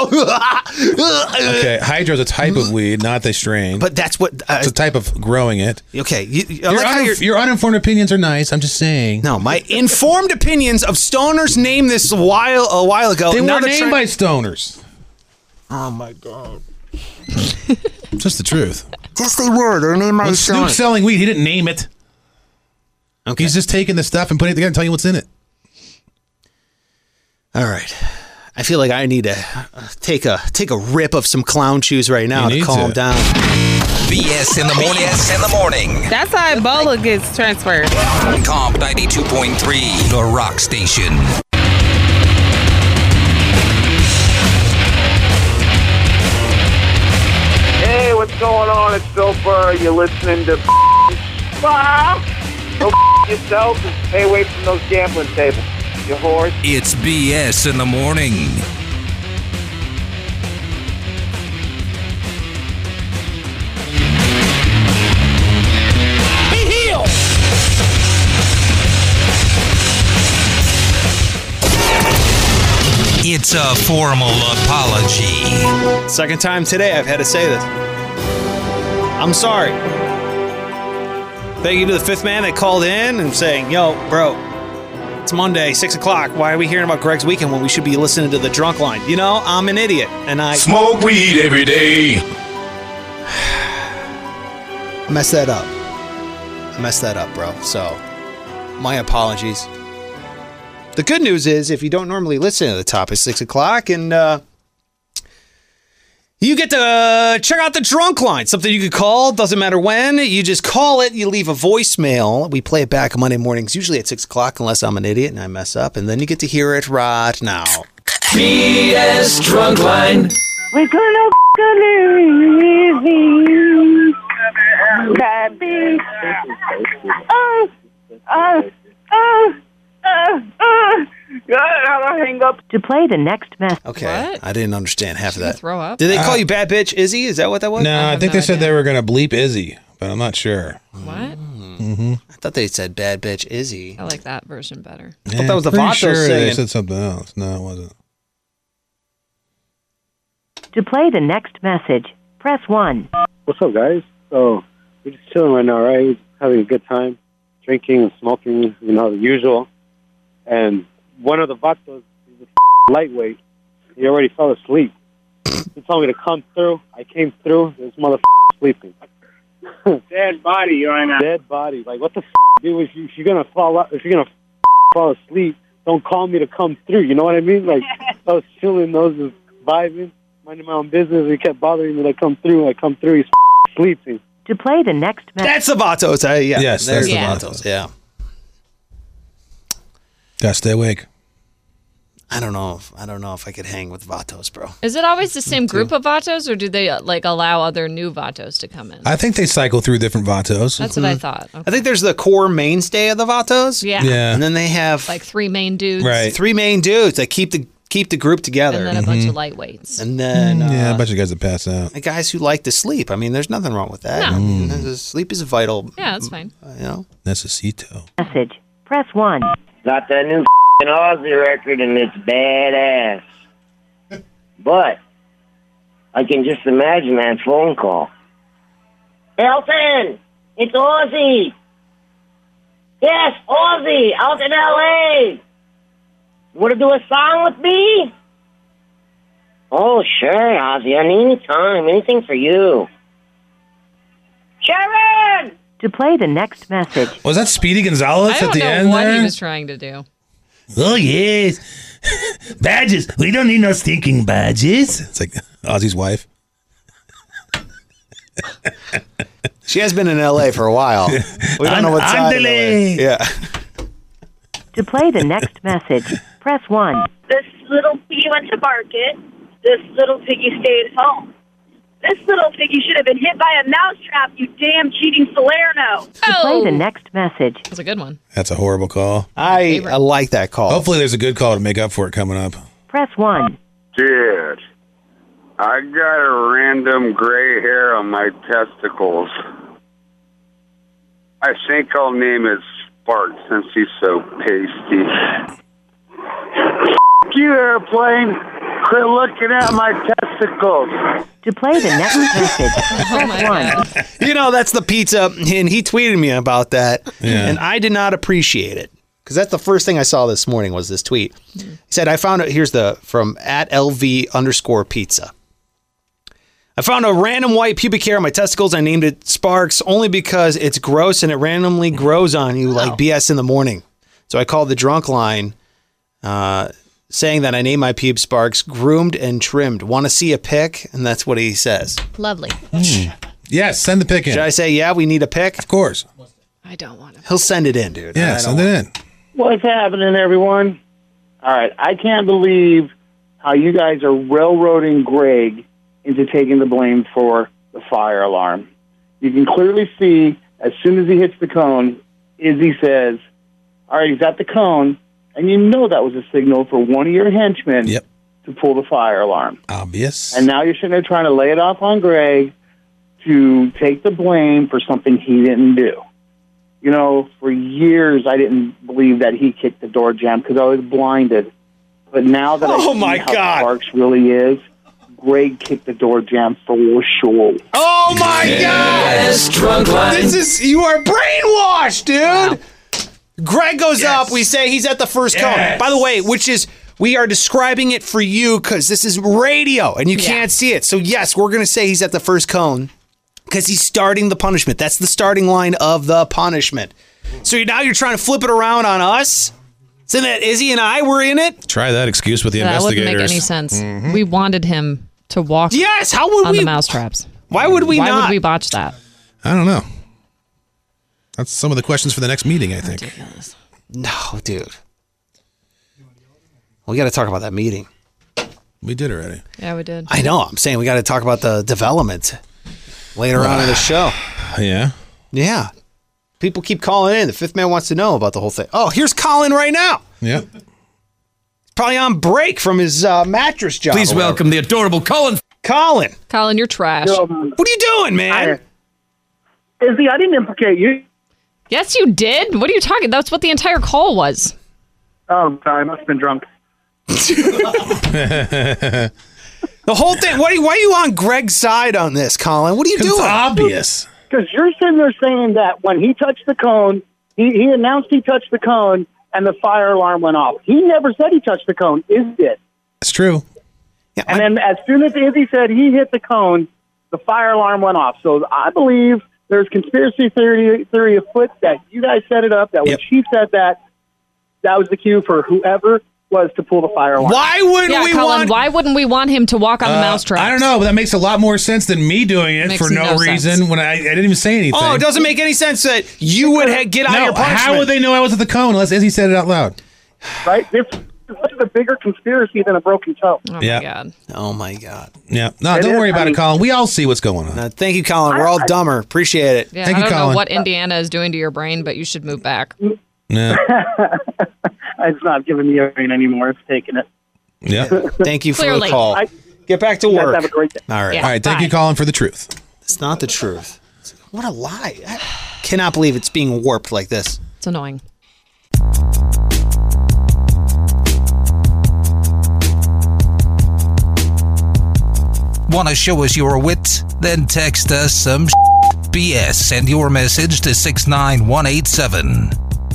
Okay, Hydro's a type of weed, not the strain. But that's what. Uh, it's a type of growing it. okay. You, I Your, like how uninf- you're- your uninformed opinions are nice. I'm just saying. no, my informed opinions of stoners named this a while a while ago. They Now weren't they're named trying- by stoners. Oh my god. Just the truth. Yes, they were. They're named by When Snoop's stoners. selling weed, he didn't name it. Okay. He's just taking the stuff and putting it together and telling you what's in it. All right. I feel like I need to uh, take a take a rip of some clown shoes right now You to need calm to. down. B S in the morning. B S in the morning. That's how Ebola gets transferred. Comp ninety-two point three, the rock station. Hey, what's going on? It's Bill Burr. You're listening to Bob. Go yourself and stay away from those gambling tables. You whores. It's B S in the morning. Be healed. It's a formal apology. Second time today I've had to say this. I'm sorry. Thank you to the fifth man that called in and saying, yo, bro, it's Monday, six o'clock. Why are we hearing about Greg's weekend when we should be listening to the drunk line? You know, I'm an idiot. And I Smoke weed every day. messed that up. I messed that up, bro. So, my apologies. The good news is, if you don't normally listen to the top at six o'clock, and uh, you get to uh, check out the drunk line, something you could call, doesn't matter when. You just call it, you leave a voicemail. We play it back Monday mornings, usually at six o'clock, unless I'm an idiot and I mess up, and then you get to hear it right now. B S Drunk Line. We're gonna f*** a little easy. Baby. Oh, oh, oh, oh, oh. I'll hang up. To play the next message. Okay, What? I didn't understand half Did of you that. throw up? Did they call Uh, you bad bitch Izzy? Is that what that was? No, I, have think no they said idea. they were going to bleep Izzy, but I'm not sure. What? Mm-hmm. I thought they said bad bitch Izzy. I like that version better. I thought that was the pretty Vato sure they singing. said something else. No, it wasn't. To play the next message, press one. What's up, guys? So, we're just chilling right now, right? Having a good time, drinking and smoking, you know, the usual. And one of the vatos is a f- lightweight. He already fell asleep. He told me to come through. I came through. This motherfucker sleeping. Dead body, you're on a Dead body. Like, what the f***, dude? If, you, if you're gonna fall, out, if you're gonna f- fall asleep, don't call me to come through. You know what I mean? Like, I was chilling, I was just vibing, minding my own business. He kept bothering me to come through. I come through. He's f- sleeping. To play the next message. That's the Vatos. Uh, yeah. Yes, there's that's the the Vatos. Yeah. Gotta stay awake. I don't know. If, I don't know if I could hang with Vatos, bro. Is it always the same group of Vatos, or do they uh, like allow other new Vatos to come in? I think they cycle through different Vatos. That's what I thought. Okay. I think there's the core mainstay of the Vatos. Yeah. Yeah. And then they have Like three main dudes. Right. three main dudes that keep the keep the group together. And then a bunch of lightweights. And then uh, yeah, a bunch of guys that pass out. the guys who like to sleep. I mean, there's nothing wrong with that. No. I mean, there's a- sleep is vital. Yeah, that's fine. uh, You know. Necesito. Message. Press one. Got that new f***ing Aussie record and it's badass. But I can just imagine that phone call. Elton, it's Aussie. Yes, Aussie, out in L A. Want to do a song with me? Oh, sure, Ozzy. Any time, anything for you. Sharon! To play the next message. Was that Speedy Gonzalez I at don't the know end what there? he was trying to do. Oh, yes. Badges. We don't need no stinking badges. It's like Ozzy's wife. She has been in L A for a while. We don't know what side of L A. Yeah. To play the next message, press one. This little piggy went to market. This little piggy stayed home. This little piggy should have been hit by a mousetrap, you damn cheating Salerno. To play the next message. That's a good one. That's a horrible call. I, I like that call. Hopefully there's a good call to make up for it coming up. Press one. Dude, I got a random gray hair on my testicles. I think I'll name it Spark since he's so pasty. F*** you, airplane. Quit looking at my testicles. To play the next message, press one. You know, that's the pizza, and he tweeted me about that, Yeah. and I did not appreciate it. Because that's the first thing I saw this morning was this tweet. He said, I found it, here's the, from at L V underscore pizza. I found a random white pubic hair on my testicles. I named it Sparks only because it's gross and it randomly grows on you like B S in the morning. So I called the drunk line, uh, saying that I named my pube Sparks, groomed and trimmed. Want to see a pic? And that's what he says. Lovely. Yes, send the pic in. Should I say, yeah, we need a pic? Of course. I don't want to. He'll send it in, dude. Yeah, I send don't it in. What's happening, everyone? All right, I can't believe how you guys are railroading Greg into taking the blame for the fire alarm. You can clearly see as soon as he hits the cone, Izzy says, all right, he's at the cone, and you know that was a signal for one of your henchmen Yep. to pull the fire alarm. Obvious. And now you're sitting there trying to lay it off on Greg to take the blame for something he didn't do. You know, for years I didn't believe that he kicked the door jam because I was blinded. But now that Oh, I see my how God. Sparks really is, Greg kicked the door jam for sure. Oh my Yes, drunk God! line. This is you are brainwashed, dude. Greg goes Yes. up. We say he's at the first cone. Yes. By the way, which is we are describing it for you because this is radio and you Yeah. can't see it. So yes, we're gonna say he's at the first cone because he's starting the punishment. That's the starting line of the punishment. So now you're trying to flip it around on us, saying that Izzy and I were in it. Try that excuse with the That wouldn't investigators. make any sense. We wanted him to walk Yes. How would on we? the mousetraps. Why would we Why not? would we botch that? I don't know. That's some of the questions for the next meeting, I think. Ridiculous. No, dude. We got to talk about that meeting. We did already. Yeah, we did. I know. I'm saying we got to talk about the development later on in the show. Yeah. Yeah. People keep calling in. The fifth man wants to know about the whole thing. Oh, here's Colin right now. Yep. Probably on break from his uh, mattress job. Please or whatever. welcome the adorable Colin. Colin. Colin, you're trash. What are you doing, man? Izzy, I didn't implicate you. Yes, you did. What are you talking? That's what the entire call was. Oh, sorry, I must have been drunk. The whole thing. Why, why are you on Greg's side on this, Colin? What are you It's doing? obvious. Because you're sitting there saying that when he touched the cone, he, he announced he touched the cone, and the fire alarm went off. He never said he touched the cone. Izzy did. It's true. Yeah, And I- then as soon as Izzy said he hit the cone, the fire alarm went off. So I believe there's conspiracy theory theory afoot that you guys set it up, that when Yep. she said that, that was the cue for whoever was to pull the fire alarm. Why wouldn't Yeah, we Colin, want? why wouldn't we want him to walk on the Uh, mousetrap? I don't know, but that makes a lot more sense than me doing it Makes for no, no reason sense. when I, I didn't even say anything. Oh, it doesn't make any sense that you would ha- get out of No, your punishment. how would they know I was at the cone unless Izzy said it out loud? Right? This, this is a bigger conspiracy than a broken toe. Oh, Yeah. my God. Oh my God. Yeah. No, It don't is, worry about I it, mean- Colin. We all see what's going on. Uh, thank you, Colin. We're all dumber. Appreciate it. Yeah, Thank I you, don't know Colin. what Indiana is doing to your brain, but you should move back. Yeah. It's not giving me a rain anymore. It's taking it. Yeah. Thank you for Clearly. the call. I- Get back to You guys work. have a great day. All right. Yeah. All right. Thank Bye. you, Colin, for the truth. It's not the truth. What a lie. I cannot believe it's being warped like this. It's annoying. Want to show us your wit? Then text us some B S. Send your message to six nine one eight seven.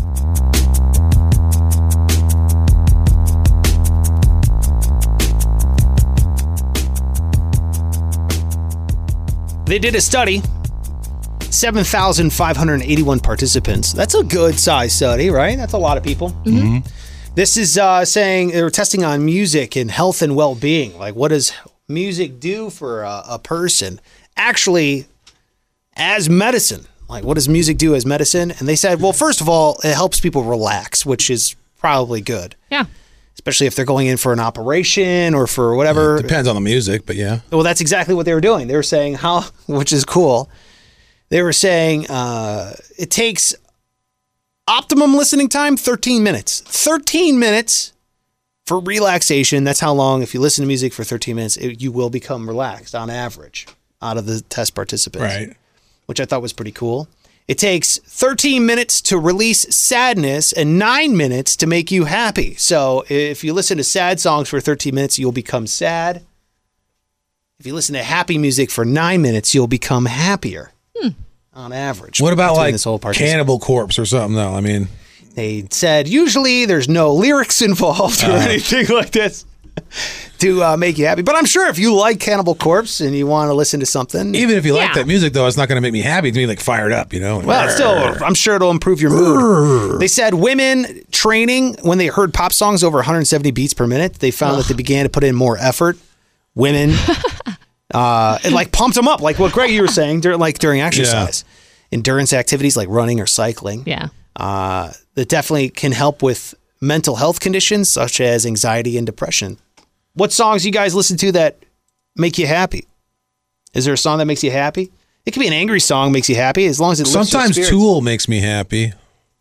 They did a study. seven thousand five hundred eighty-one participants. That's a good size study, right? That's a lot of people. Mm-hmm. This is uh, saying they were testing on music and health and well-being. Like, what does music do for a, a person? Actually, as medicine. Like, what does music do as medicine? And they said, well, first of all, it helps people relax, which is probably good. Yeah. Especially if they're going in for an operation or for whatever. Depends on the music, but yeah. Well, that's exactly what they were doing. They were saying how, which is cool. They were saying uh, it takes optimum listening time, thirteen minutes. thirteen minutes for relaxation. That's how long, if you listen to music for thirteen minutes, it, you will become relaxed on average out of the test participants. Right. Which I thought was pretty cool. It takes thirteen minutes to release sadness and nine minutes to make you happy. So if you listen to sad songs for thirteen minutes, you'll become sad. If you listen to happy music for nine minutes, you'll become happier on average. What about between like this whole participant. Cannibal Corpse or something, though? I mean, They said usually there's no lyrics involved or Uh. anything like this to uh, make you happy. But I'm sure if you like Cannibal Corpse and you want to listen to something, even if you like Yeah. that music, though, it's not going to make me happy. It's me like fired up, you know? well, it's still, I'm sure it'll improve your mood. They said women training, when they heard pop songs over one hundred seventy beats per minute, they found that they began to put in more effort. Women, uh, it like pumped them up, like what Greg, you were saying, during, like during exercise. Endurance activities like running or cycling. Yeah. Uh, that definitely can help with mental health conditions such as anxiety and depression. What songs you guys listen to that make you happy? Is there a song that makes you happy? It could be an angry song makes you happy as long as it lifts your Sometimes spirits. Tool makes me happy.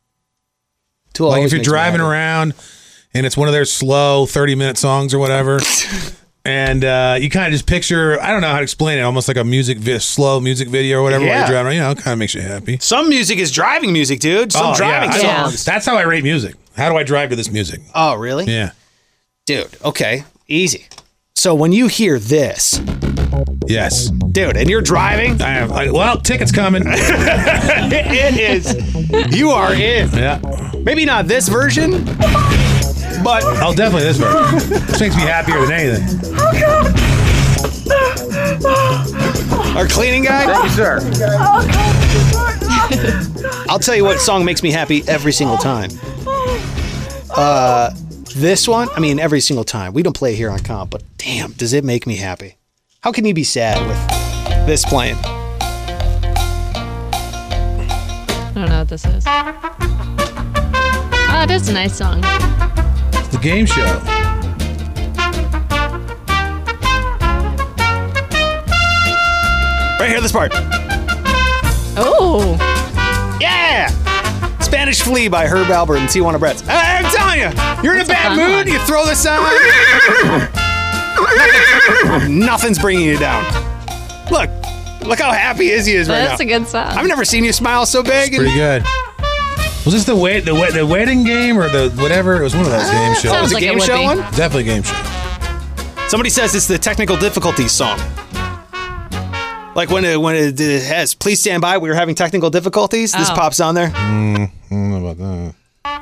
Tool Like always if you're makes me driving happy. around and it's one of their slow thirty minute songs or whatever. And uh, you kind of just picture, I don't know how to explain it, almost like a music, vi- slow music video or whatever. While Yeah. you're driving, you know, it kind of makes you happy. Some music is driving music, dude. Some Oh, driving yeah. I don't- songs. That's how I rate music. How do I drive to this music? Oh, really? Yeah. Dude, okay. Easy. So when you hear this, Yes. dude, and you're driving, I have, I, well, tickets coming. it is, you are in. Yeah. Maybe not this version, but Oh, definitely this version. This makes me happier than anything. our cleaning guy. Thank you, sir. I'll tell you what song makes me happy every single time. Uh, this one, I mean, every single time. We don't play it here on comp, but damn, does it make me happy? How can you be sad with this playing? I don't know what this is. Oh, it is a nice song. It's the game show. Right here, this part. Oh. Yeah! Spanish Flea by Herb Albert and Tijuana Bretts. I- I'm telling you, you're in a That's a bad fun mood, one. you throw this on. Nothing's bringing you down. Look, look how happy Izzy is right That's now. a good song. I've never seen you smile so big. Pretty good. Was this the wed the wed the wedding game or the whatever? It was one of those game shows. That was a like it game would show be. one? Definitely a game show. Somebody says it's the technical difficulties song. Like when it, when it, it has, please stand by, we were having technical difficulties. This Oh. pops on there. Mm, I don't know about that.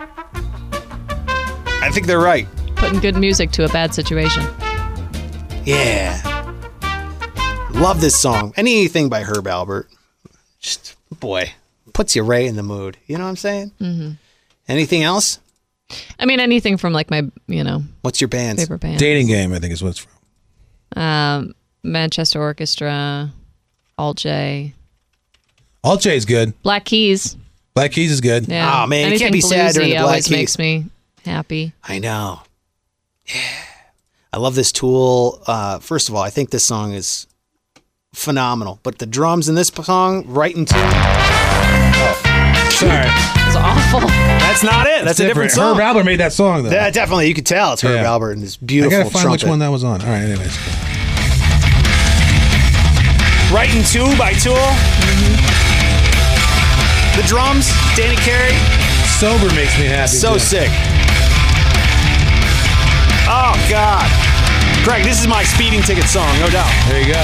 I think they're right. Putting good music to a bad situation. Yeah. Love this song. Anything by Herb Albert. Just, boy, puts you right in the mood. You know what I'm saying? Mm-hmm. Anything else? I mean, anything from like my, you know. What's your band's? Favorite band. Dating Game, I think is what it's from. Um, Manchester Orchestra, Alt J. Alt J is good. Black Keys. Black Keys is good. Yeah. Oh, man, you Anything can't be sad during the bluesy Black always Keys. makes me happy. I know. Yeah. I love this Tool. Uh, first of all, I think this song is phenomenal. But the drums in this song, right into... Oh. Sorry. It's awful. That's not it. That's, That's a different song. Herb Alpert made that song, though. Yeah, definitely. You could tell it's Herb Yeah. Alpert and this beautiful I gotta find trumpet. which one that was on. All right, anyways. Right in Two by Tool. The drums, Danny Carey. Sober makes me happy. So too. sick. Oh, God. Greg, this is my speeding ticket song, no doubt. There you go.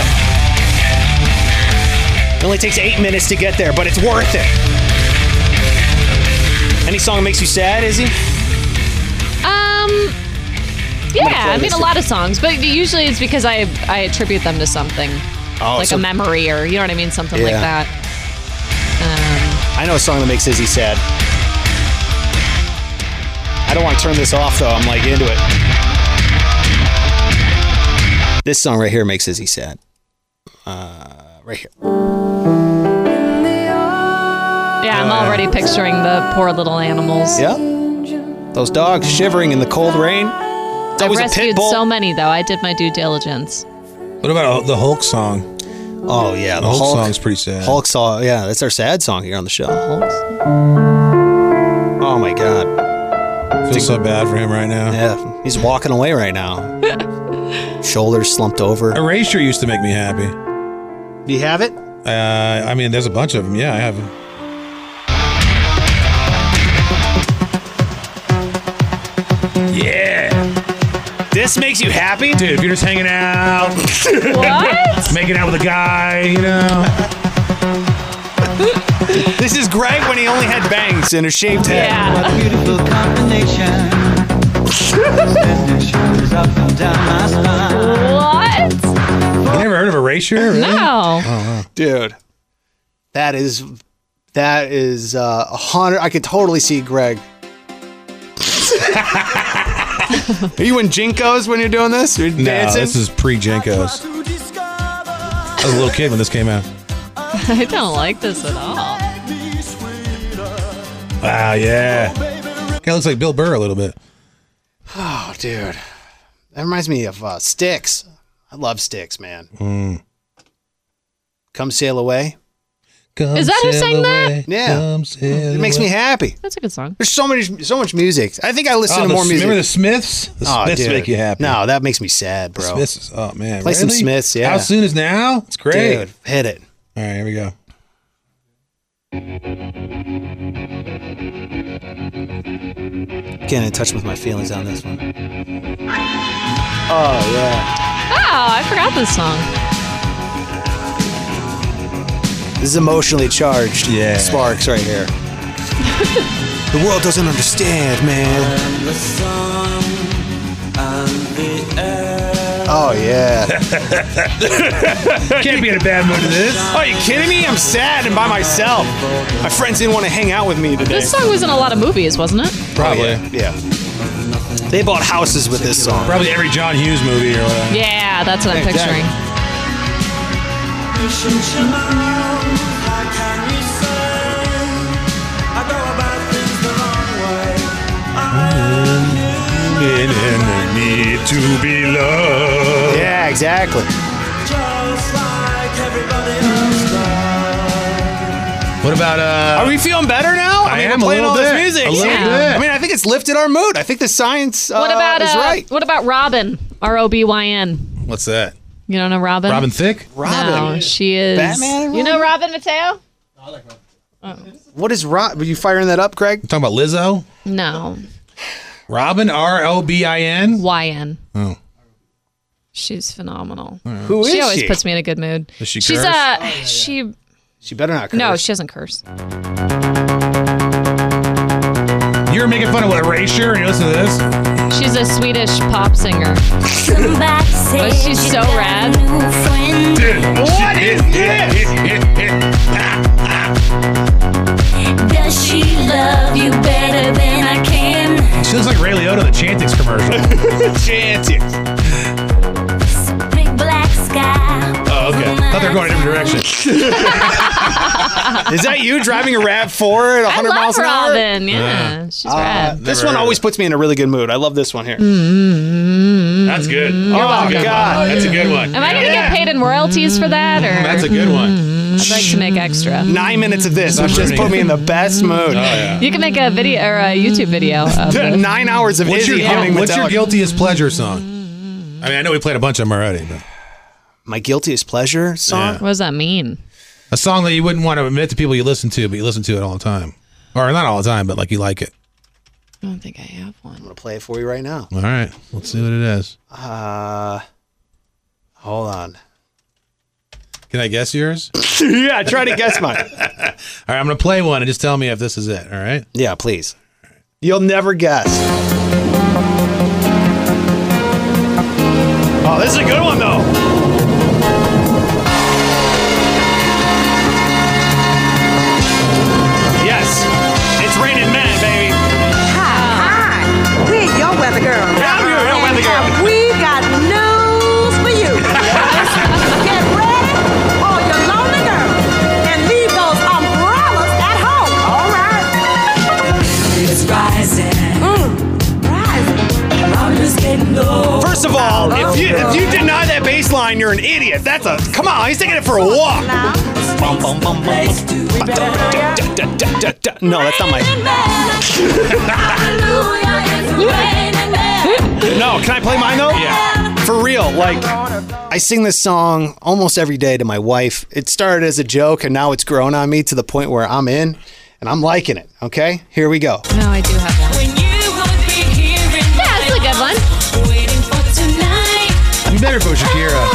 It only takes eight minutes to get there, but it's worth it. Any song makes you sad, Izzy? Um, yeah, I mean a lot of songs, but usually it's because I I attribute them to something, Oh, like so- a memory or you know what I mean, something like Yeah. that. Um, I know a song that makes Izzy sad. I don't want to turn this off, though. I'm, like, into it. This song right here makes Izzy sad. Uh, right here. yeah, I'm already picturing the poor little animals. Yeah. Those dogs shivering in the cold rain. It's I always a rescued pit bull. so many though. I did my due diligence. What about the Hulk song? Oh, yeah. The Hulk song's pretty sad. Hulk song. Yeah, that's our sad song here on the show. Oh, my God. I feel so bad for him right now. Yeah, he's walking away right now. Shoulders slumped over. Erasure used to make me happy. Do you have it? Uh, I mean, there's a bunch of them. Yeah, I have them. Yeah. This makes you happy? Dude, if you're just hanging out. What? Making out with a guy, you know. This is Greg when he only had bangs and a shaved head. Yeah. What a beautiful combination. What? You never heard of Erasure? Really? No. Oh, wow. Dude, that is that is uh, a hundred. I could totally see Greg. Are you in Jinkos when you're doing this? You're No, dancing? this is pre-Jenkos. I was a little kid when this came out. I don't like this at all. Wow, yeah. Guy looks like Bill Burr a little bit. Oh, dude. That reminds me of uh, Styx. I love Styx, man. Mm. Come Sail Away. Come Is that who sail sang that? away, Yeah. come sail It makes away. me happy. That's a good song. There's so much, so much music. I think I listen Oh, to the- more music. Remember the Smiths? The Oh, Smiths dude. make you happy. No, that makes me sad, The bro. Smiths is, oh, man. Play some really? Smiths, yeah. How soon is now? It's great. Dude, hit it. All right, here we go. Getting in touch with my feelings on this one. Oh, yeah. Oh, I forgot this song. This is emotionally charged. Yeah. Sparks right here. The world doesn't understand, man. Oh, yeah. Can't be in a bad mood to this. Are you kidding me? I'm sad and by myself. My friends didn't want to hang out with me today. This song was in a lot of movies, wasn't it? Probably. Oh, yeah. yeah. They bought houses with this song. Probably every John Hughes movie or whatever. Yeah, that's what I'm Exactly. picturing. Need to be loved. Yeah, exactly. What about uh? Are we feeling better now? I mean, am we're a playing little all this bit. music. A little yeah. bit. I mean, I think it's lifted our mood. I think the science uh, What about is uh, right. what about Robin? R O B Y N. What's that? You don't know Robin? Robin Thicke? Robin. No, she is. Batman and You know Robin Mateo? What is Rob? Were you firing that up, Greg? You talking about Lizzo? No. Robin, R O B I N? Y N. Oh. She's phenomenal. Who is She always she? puts me in a good mood. Does she She's curse? uh she She better not curse. no, she doesn't curse. You were making fun of what, Erasure, and you listen to this? She's a Swedish pop singer. But she's so rad. Dude, what is this? Does she love you better than I can? She looks thought they were going a different direction. Is that you driving a RAV four at one hundred I love miles an hour? Robin. Yeah, she's Uh, rad. this Never one heard always of puts me in a really good mood. I love this one here. That's good. Oh, That's a good God. one. That's a good one. Am I going to get paid in royalties for that? Or That's a good one. I'd like to make extra. Nine minutes of this would just put me in the best mood. Oh, yeah. You can make a video or a YouTube video of this. Nine hours of What's your, Izzy humming what's your Metallica. guiltiest pleasure song? I mean, I know we played a bunch of them already, but My guiltiest pleasure song? What does that mean? a song that you wouldn't want to admit to people you listen to, but you listen to it all the time. Or not all the time, but like you like it. I don't think I have one. I'm going to play it for you right now. All right. Let's see what it is. Uh, hold on. Can I guess yours? Yeah, try to guess mine. All right, I'm going to play one and just tell me if this is it, all right? Yeah, please. You'll never guess. Oh, this is a good one, though. Yes, it's Raining Men, baby. Hi, we're your weather girl. Yeah, we're your weather girl. And we got news for you. Get ready, all your lonely girls, and leave those umbrellas at home. All right. It's rising. I'm just getting low. First of all, if you if you deny that bass line, you're an idiot. That's a come on. He's taking it for a walk. Bum, bum, bum, bum, bum. No, that's not my. No, can I play mine though? Yeah. For real, like I sing this song almost every day to my wife. It started as a joke and now it's grown on me to the point where I'm in and I'm liking it. Okay, here we go. No, I do have one. Yeah, it's a good one. You better go Shakira.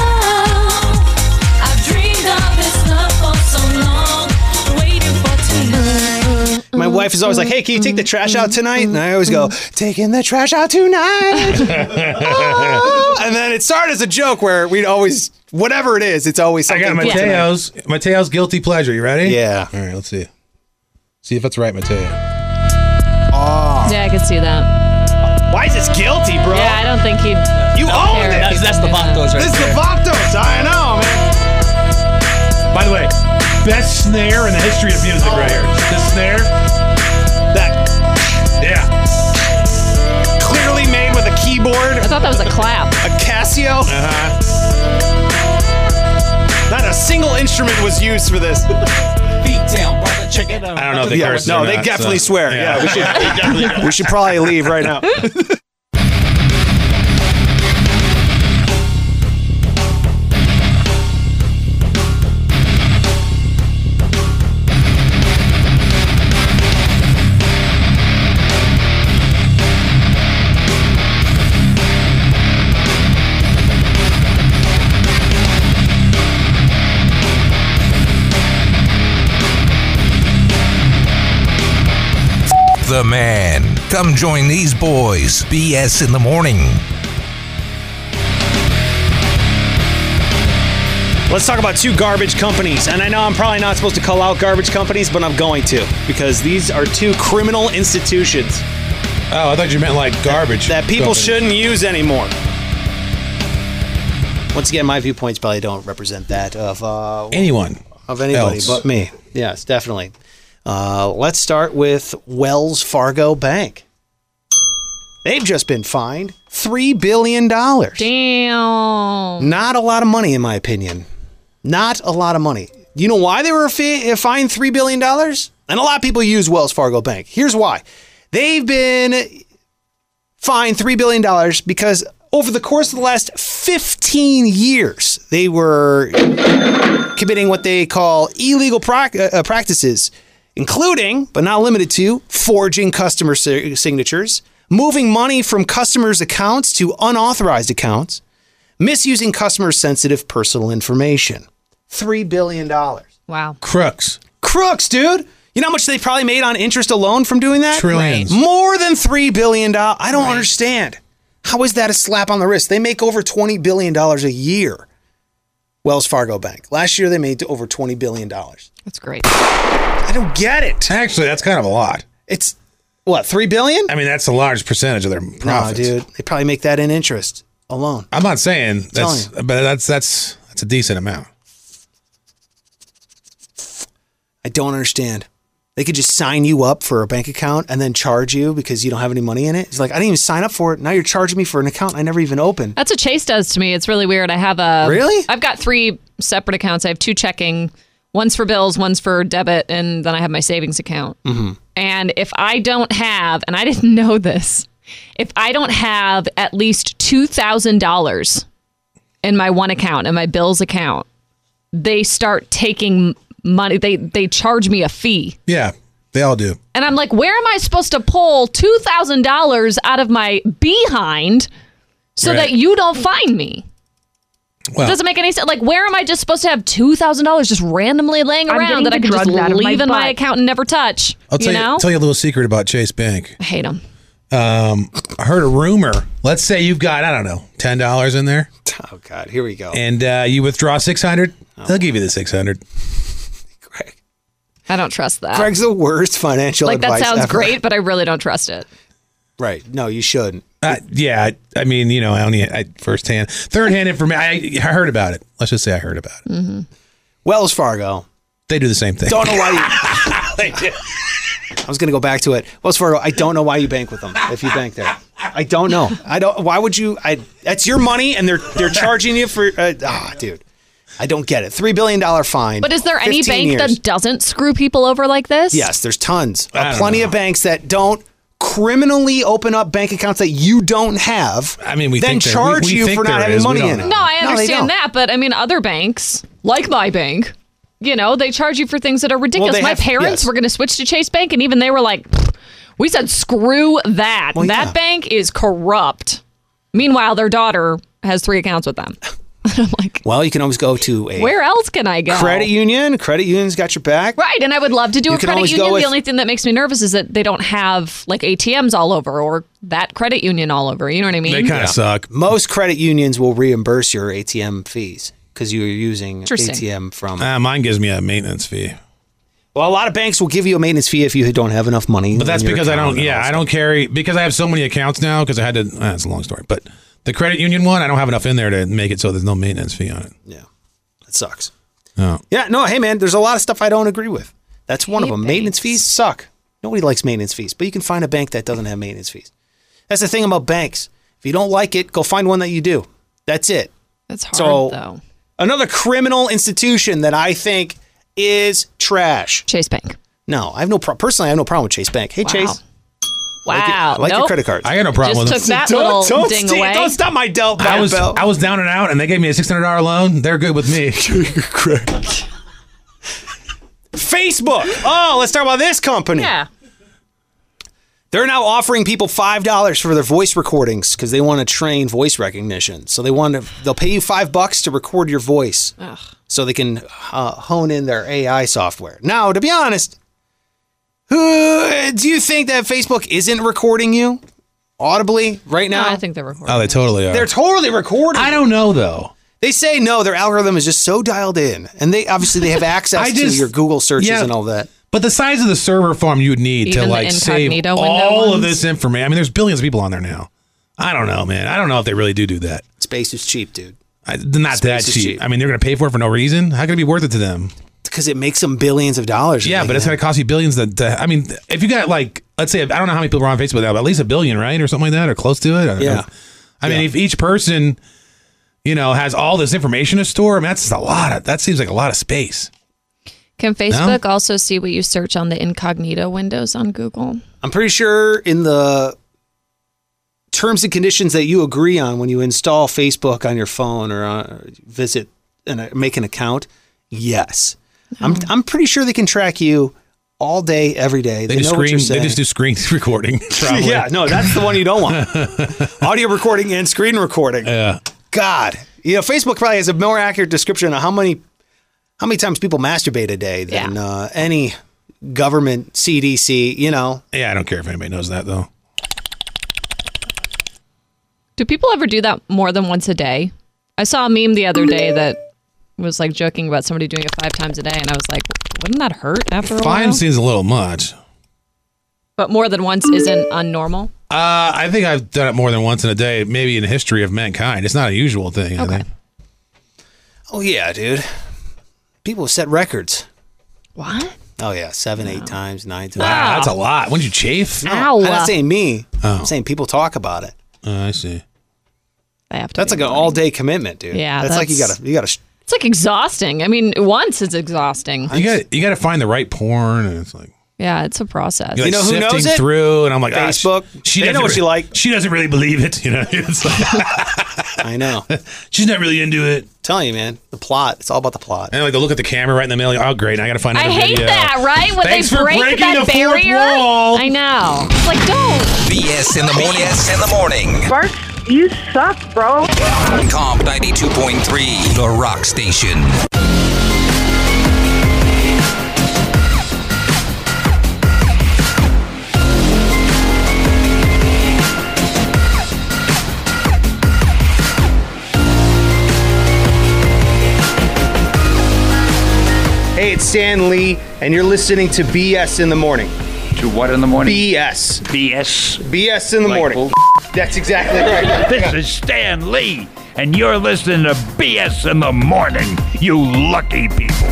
My wife is always like, "Hey, can you take the trash out tonight?" And I always go, "Taking the trash out tonight." Oh. And then it started as a joke where we'd always, whatever it is, it's always I something. got Mateo's, Mateo's guilty pleasure. You ready? Yeah. All right, let's see. See if it's right, Mateo. Oh. Yeah, I could see that. Why is this guilty, bro? Yeah, I don't think he'd. You own it. That's, that's the Vatos right This is there. the Vatos. I know, man. By the way, best snare in the history of music right here. This snare. That. Yeah. Clearly made with a keyboard. I thought that was a clap. A Casio. Uh-huh. Not a single instrument was used for this. Feet down, brother. Check it out. I don't know if they Yeah, curse no, or they not, definitely so- swear. Yeah, we should. we should probably leave right now. The man. Come join these boys. B S in the morning. Let's talk about two garbage companies. And I know I'm probably not supposed to call out garbage companies, but I'm going to because these are two criminal institutions. Oh, I thought you meant like garbage. That people companies. shouldn't use anymore. Once again, my viewpoints probably don't represent that of uh, Anyone. of anybody else. but me. Yes, definitely. Uh, let's start with Wells Fargo Bank. They've just been fined three billion dollars. Damn. Not a lot of money, in my opinion. Not a lot of money. You know why they were fi- fined three billion dollars? And a lot of people use Wells Fargo Bank. Here's why. They've been fined three billion dollars because over the course of the last fifteen years, they were committing what they call illegal prac- uh, practices, including, but not limited to, forging customer si- signatures, moving money from customers' accounts to unauthorized accounts, misusing customer-sensitive personal information. three billion dollars. Wow. Crooks. Crooks, dude. You know how much they probably made on interest alone from doing that? Trillions. More than three billion dollars. I don't understand. How is that a slap on the wrist? They make over twenty billion dollars a year. Wells Fargo Bank. Last year they made over twenty billion dollars. That's great. I don't get it. Actually, that's kind of a lot. It's, what, three billion dollars? I mean, that's a large percentage of their No, profits. dude. They probably make that in interest alone. I'm not saying that's, telling but that's that's that's a decent amount. I don't understand. They could just sign you up for a bank account and then charge you because you don't have any money in it. It's like, I didn't even sign up for it. Now you're charging me for an account I never even opened. That's what Chase does to me. It's really weird. I have a Really? I've got three separate accounts. I have two checking. One's for bills, one's for debit, and then I have my savings account. Mm-hmm. And if I don't have, and I didn't know this, if I don't have at least two thousand dollars in my one account, in my bills account, they start taking money. They they charge me a fee. Yeah, they all do. And I'm like, where am I supposed to pull two thousand dollars out of my behind so Right. that you don't find me? Well, It doesn't make any sense. Like, where am I just supposed to have two thousand dollars just randomly laying I'm around getting that I the can just drugs out of my leave in my butt. account and never touch? I'll tell you you, know? tell you a little secret about Chase Bank. I hate them. Um, I heard a rumor. Let's say you've got, I don't know, ten dollars in there. Oh, God. Here we go. And uh, you withdraw six hundred dollars. They'll give you the six hundred Greg. I don't trust that. Greg's the worst financial like, that advice sounds ever. great, but I really don't trust it. Right. No, you shouldn't. Uh, yeah, I, I mean, you know, I only I, firsthand, third-hand information. I, I heard about it. Let's just say I heard about it. Mm-hmm. Wells Fargo. They do the same thing. Don't know why you... They do. I was going to go back to it. Wells Fargo, I don't know why you bank with them if you bank there. I don't know. I don't. Why would you? I. That's your money, and they're they're charging you for. Ah, uh, oh, dude, I don't get it. Three billion dollar fine. But is there any bank years. that doesn't screw people over like this? Yes, there's tons. I Uh, don't plenty know. of banks that don't criminally open up bank accounts that you don't have. I mean, we then think there- charge we- we you think for not there having is. We money don't in know. it. No, I they don't. understand that, but I mean, other banks, like my bank, you know, they charge you for things that are ridiculous. they my have- parents yes. were going to switch to Chase Bank, and even they were like, we said, screw that. Well, that yeah. bank is corrupt. Meanwhile, their daughter has three accounts with them. I'm like, Well, you can always go to a where else can I go? credit union. Credit union's got your back. Right, and I would love to do You a can credit always go union. with- The only thing that makes me nervous is that they don't have like A T Ms all over or that credit union all over. You know what I mean? They kind of suck. Most credit unions will reimburse your A T M fees because you're using A Interesting. T M from. Uh, mine gives me a maintenance fee. Well, a lot of banks will give you a maintenance fee if you don't have enough money. But that's in your because I account don't, and all yeah, that I don't carry, because I have so many accounts now, because I had to, uh, it's a long story, but the credit union one, I don't have enough in there to make it so there's no maintenance fee on it. Yeah, that sucks. Oh. Yeah, no, hey man, there's a lot of stuff I don't agree with. That's one Hate of them. Maintenance fees suck. Nobody likes maintenance fees, but you can find a bank that doesn't have maintenance fees. That's the thing about banks. If you don't like it, go find one that you do. That's it. That's hard, So- though. Another criminal institution that I think is trash. Chase Bank. No, I have no pro- personally. I have no problem with Chase Bank. Hey, Wow. Chase, Wow. I like, your, I like your Nope. credit cards. I got no problem Just with took them. that Don't- little don't ding st- away. Don't stop my Delt I was, bell. I was down and out, and they gave me a six hundred dollars loan. They're good with me. Facebook. Oh, let's talk about this company. Yeah. They're now offering people five dollars for their voice recordings because they want to train voice recognition. So they want to. They'll pay you five bucks to record your voice, Ugh. so they can uh, hone in their A I software. Now, to be honest, who do you think that Facebook isn't recording you audibly right No, now? I think they're recording. Oh, they totally are. They're totally recording. I don't know, though. They say no. Their algorithm is just so dialed in, and they obviously they have access I just- to your Google searches yeah. and all that. But the size of the server farm you would need Even to the like save incognito window all of ones? this information. I mean, there's billions of people on there now. I don't know, man. I don't know if they really do do that. Space is cheap, dude. I, not Space that is cheap. cheap. I mean, they're going to pay for it for no reason. How can it be worth it to them? Because it makes them billions of dollars. Yeah, but it's going to cost you billions. To, to, I mean, if you got like, let's say, I don't know how many people are on Facebook now, but at least a billion, right, or something like that, or close to it. I don't Yeah. know. I mean, if each person, you know, has all this information to store, I mean, that's a lot of. That seems like a lot of space. Can Facebook also see what you search on the incognito windows on Google? I'm pretty sure in the terms and conditions that you agree on when you install Facebook on your phone or uh, visit and uh, make an account, yes. I'm I'm pretty sure they can track you all day, every day. They, They, just know what screen. you're They saying. just do screen recording. Probably. Yeah, no, that's the one you don't want. Audio recording and screen recording. Yeah. God, you know, Facebook probably has a more accurate description of how many how many times people masturbate a day than uh, any government C D C. You know. Yeah, I don't care if anybody knows that though. Do people ever do that more than once a day? I saw a meme the other day that was like joking about somebody doing it five times a day, and I was like, wouldn't that hurt after a Five while? seems a little much. But more than once isn't unnormal. Uh, I think I've done it more than once in a day, maybe in the history of mankind. It's not a usual thing, I think. Oh yeah, dude. People set records. What? Oh, yeah. Seven, eight times, nine times. Wow, that's a lot. When did you chafe? No, Ow. I'm not saying me. Oh. I'm saying people talk about it. Oh, I see. I have to That's be like an morning. all-day commitment, dude. Yeah, That's, like you that's- gotta, you gotta. It's like exhausting. I mean, once it's exhausting. You got you got to find the right porn, and it's like Yeah, it's a process. you're You like know who knows sifting it? through, and I'm like, ah, Facebook. she, she They know doesn't what you re- like. She doesn't really believe it, you know. It's like, I know. she's not really into it. I'm telling you, man. The plot. It's all about the plot. And like they look at the camera right in the middle. Like, oh, great! I got to find I another hate video. that, right? When Thanks they for break breaking that the fourth barrier. wall. I know. It's like, don't. B S in the morning. B S in the morning. Bart, you suck, bro. Comp ninety-two point three, the rock station. Hey, it's Stan Lee, and you're listening to B S in the morning. To what in the morning? B S. B S. B S in the Like morning. bull- That's exactly right. This is Stan Lee, and you're listening to B S in the morning, you lucky people.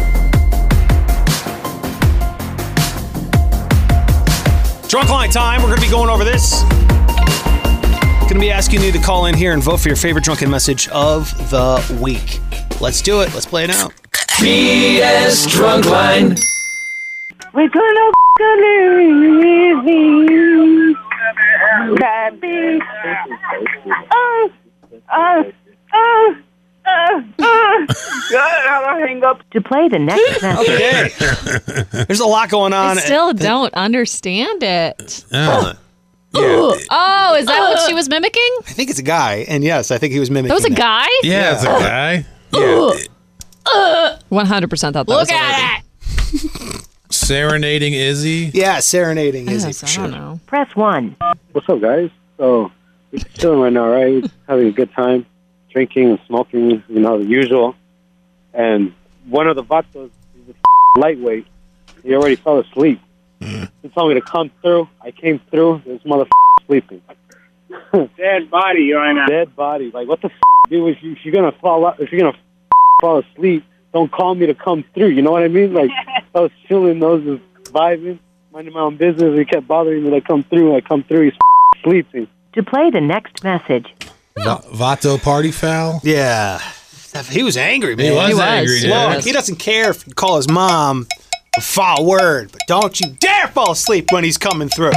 Drunk line time. We're going to be going over this. Going to be asking you to call in here and vote for your favorite drunken message of the week. Let's do it. Let's play it out. B S Drunk Line. We're gonna f***ing easy. Baby. Oh, oh, oh, oh, oh. God, I'll hang up. To play the next message. Okay. There's a lot going on. I still don't understand it. Oh. Yeah. Oh, is that what she was mimicking? I think it's a guy, and yes, I think he was mimicking That was a guy? Yeah, it's a guy. Yeah. one hundred percent thought that Look was a lady. at it. Serenading Izzy. Yeah, serenading Izzy Yes, for I sure. don't know. Press one. What's up, guys? So, we're just chilling right now, right? Just having a good time, drinking and smoking, you know, the usual. And one of the vatos is a lightweight. He already fell asleep. He told me to come through. I came through. This motherfucker sleeping. Dead body right now. Dead body. Like, what the f***, dude? If, you, if you're gonna fall out, if you're gonna f- fall asleep, don't call me to come through. You know what I mean? Like, I was chilling, those was vibing, minding my own business. He kept bothering me to come through. I come through. He's f- sleeping. To play the next message. Va- Vato party foul. Yeah. He was angry, man. He was He was. angry. He Yeah. Look, he doesn't care if you call his mom a foul word, but don't you dare fall asleep when he's coming through.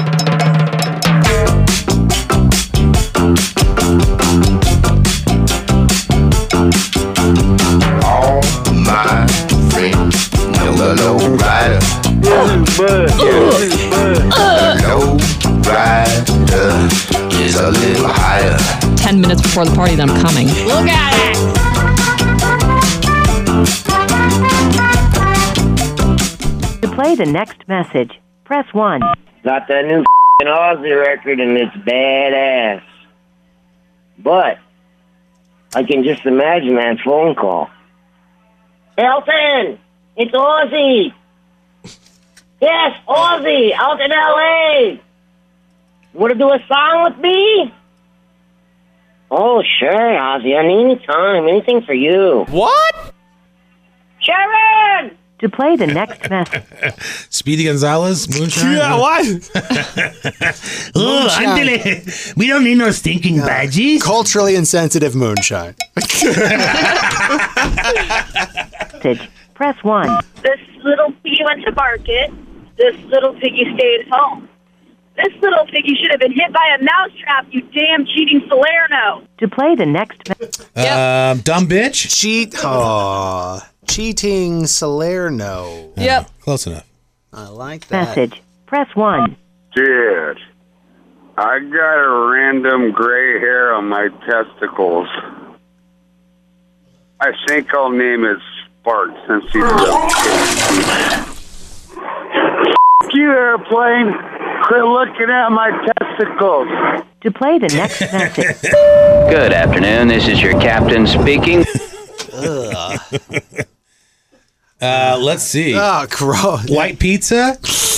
All my friends know the low rider. The low rider is a little higher. Ten minutes before the party, then I'm coming. Look at it. To play the next message, press one. Got that new f***ing Aussie record and it's badass. But I can just imagine that phone call. Elton, it's Aussie. Yes, Aussie, out in L A. Want to do a song with me? Oh, sure, Ozzy. Anytime, anything for you. What? Sharon! To play the next message. Speedy Gonzalez, moonshine. Yeah, what? Oh, Moonshine. ándale. We don't need no stinking badges. Culturally insensitive moonshine. Message. Press one. This little piggy went to market. This little piggy stayed home. This little piggy should have been hit by a mousetrap, you damn cheating Salerno. To play the next message. Um, dumb bitch. Cheat. Oh, cheating Salerno. Yep. Close enough. I like that. Message. Press one. Dude, I got a random gray hair on my testicles. I think I'll name it Spark since he's a F you, airplane. Quit looking at my testicles. To play the next message. Good afternoon. This is your captain speaking. Uh, let's see. Oh, gross. White pizza.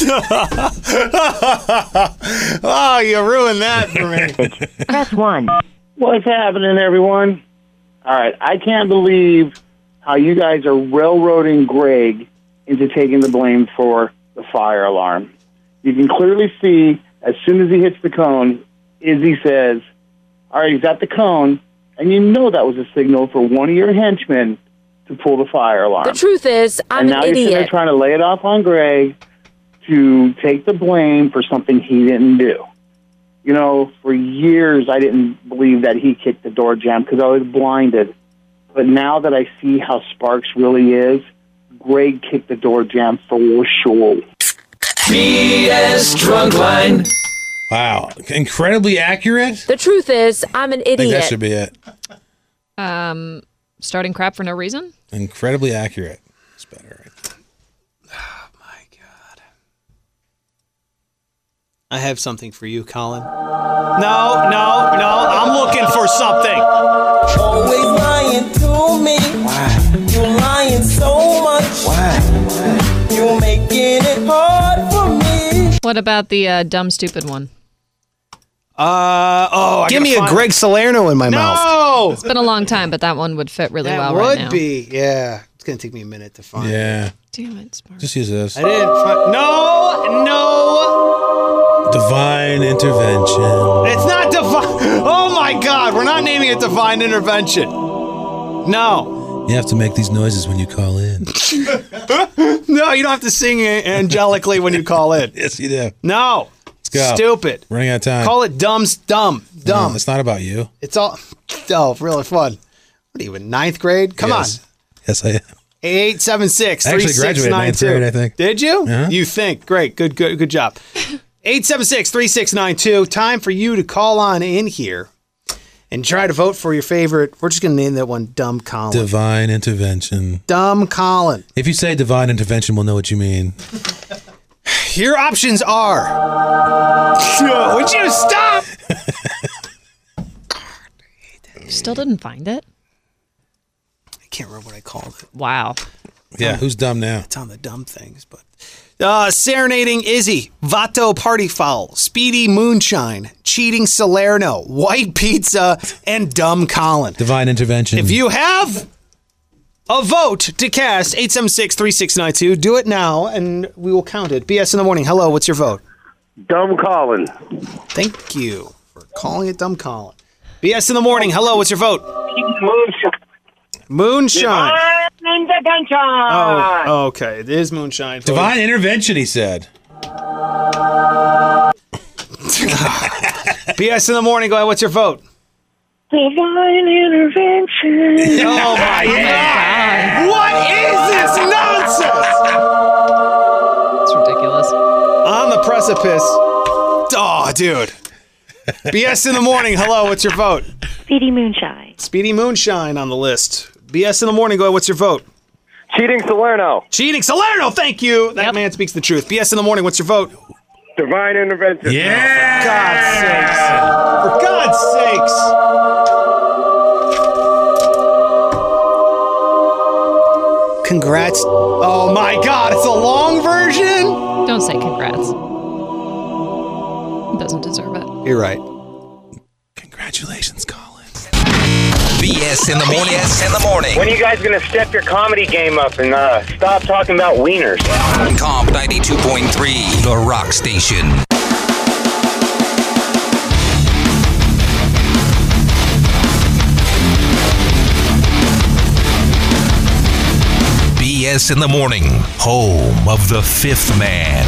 Oh, you ruined that for me. Press one. What's happening, everyone? All right, I can't believe how you guys are railroading Greg into taking the blame for the fire alarm. You can clearly see as soon as he hits the cone, Izzy says, all right, he's at the cone, and you know that was a signal for one of your henchmen to pull the fire alarm. The truth is, I'm and now an you're sitting there idiot. trying to lay it off on Greg to take the blame for something he didn't do. You know, for years I didn't believe that he kicked the door jam because I was blinded. But now that I see how Sparks really is, Greg kicked the door jam for sure. B S Drunkline. Wow. Incredibly accurate. The truth is, I'm an I think that idiot. should be it. Um, starting crap for no reason? Incredibly accurate. It's better. I have something for you, Colin. No, no, no. I'm looking for something. Always lying to me. Why? You're lying so much. Why? You're making it hard for me. What about the uh, dumb, stupid one? Uh oh! I Give gotta me a find- Greg Salerno in my No! mouth. It's been a long time, but that one would fit really That well would right now. be. Yeah. It's going to take me a minute to find. Yeah. Damn it, Sparks. Just use this. I didn't find. No, no. Divine intervention. It's not divine. Oh my God! We're not naming it divine intervention. No. You have to make these noises when you call in. No, you don't have to sing angelically when you call in. Yes, you do. No. Let's go. Stupid. Running out of time. Call it dumb, dumb, dumb. No, it's not about you. It's all, oh, really fun. What are you in ninth grade? Come Yes. on. Yes, I am. eight seven six, I three actually six graduated nine ninth two. grade, I think. Did you? Uh-huh. You think. Great. Good, good, good job. eight seven six, three six nine two. Time for you to call on in here and try to vote for your favorite. We're just going to name that one Dumb Colin. Divine intervention. Dumb Colin. If you say divine intervention, we'll know what you mean. Your options are. Would you stop? Still didn't find it? I can't remember what I called it. Wow. Yeah, who's dumb now? It's on the dumb things, but uh, serenading Izzy, Vato Party Foul, Speedy Moonshine, Cheating Salerno, White Pizza, and Dumb Colin. Divine intervention. If you have a vote to cast, eight seven six, three six nine two, do it now, and we will count it. B S in the morning. Hello, what's your vote? Dumb Colin. Thank you for calling it Dumb Colin. B S in the morning. Hello, what's your vote? Moonshine. Moonshine. Divine intervention. Oh, okay. It is Moonshine. Divine intervention, he said. B S in the morning. Go ahead. What's your vote? Divine intervention. Oh my God! What is this nonsense? It's ridiculous. On the precipice. Oh, dude. B S in the morning. Hello. What's your vote? Speedy Moonshine. Speedy Moonshine on the list. B S in the morning. Go ahead. What's your vote? Cheating Salerno. Cheating Salerno. Thank you. That man speaks the truth. B S in the morning. What's your vote? Divine intervention. Yeah. For God's sakes. For God's sakes. Congrats. Oh my God. It's a long version. Don't say congrats. He doesn't deserve it. You're right. Congratulations, Colin. B S in the morning. B S in the morning. When are you guys going to step your comedy game up and uh, stop talking about wieners? Comp ninety-two point three, the rock station. B S in the morning, home of the fifth man.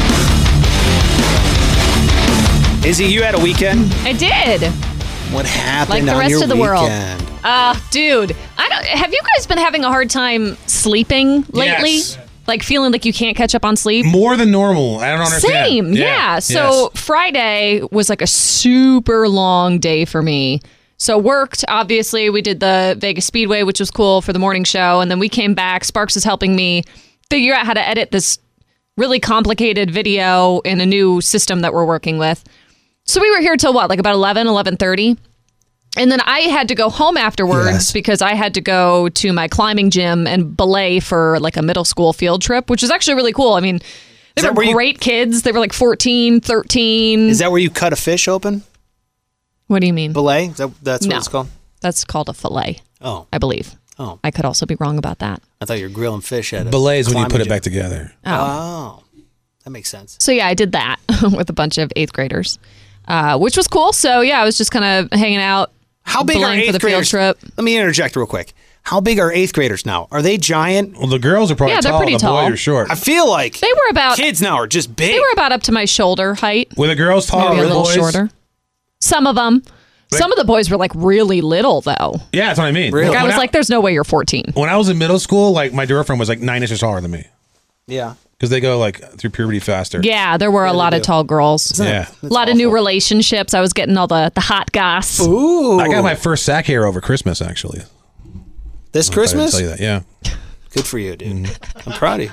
Izzy, you had a weekend? I did. What happened Like the on rest your of the world. weekend? Uh, dude, I don't. Have you guys been having a hard time sleeping lately? Yes. Like feeling like you can't catch up on sleep? More than normal. I don't understand. Same, yeah. So Friday was like a super long day for me. So worked, obviously. We did the Vegas Speedway, which was cool for the morning show. And then we came back. Sparks is helping me figure out how to edit this really complicated video in a new system that we're working with. So we were here till what, like about eleven, eleven thirty? And then I had to go home afterwards Yes. because I had to go to my climbing gym and belay for like a middle school field trip, which is actually really cool. I mean, they that were where you- great kids. They were like fourteen, thirteen. Is that where you cut a fish open? What do you mean? Belay? Is that, that's what No. it's called? That's called a fillet, Oh. I believe. Oh. I could also be wrong about that. I thought you were grilling fish at a Belays when you climbing put it gym. back together. Oh. That makes sense. So yeah, I did that with a bunch of eighth graders, uh, which was cool. So yeah, I was just kind of hanging out. How big are belaying eighth for the graders? field trip? Let me interject real quick. How big are eighth graders now? Are they giant? Well, the girls are probably Yeah, they're tall. pretty the tall. boys are short. I feel like They were about kids now are just big. They were about up to my shoulder height. Were the girls taller Maybe a than the little boys? shorter. Some of them. Some of the boys were like really little though. Yeah, that's what I mean. Really? Like, I When was like, "There's no way you're fourteen." When I was in middle school, like my girlfriend was like nine inches taller than me Yeah. because they go like through puberty faster. Yeah, there were a lot of tall girls. Yeah. A lot of new relationships. I was getting all the the hot goss. Ooh. I got my first sack hair over Christmas, actually. This I didn't Christmas? tell you that, yeah. Good for you, dude. Mm-hmm. I'm proud of you.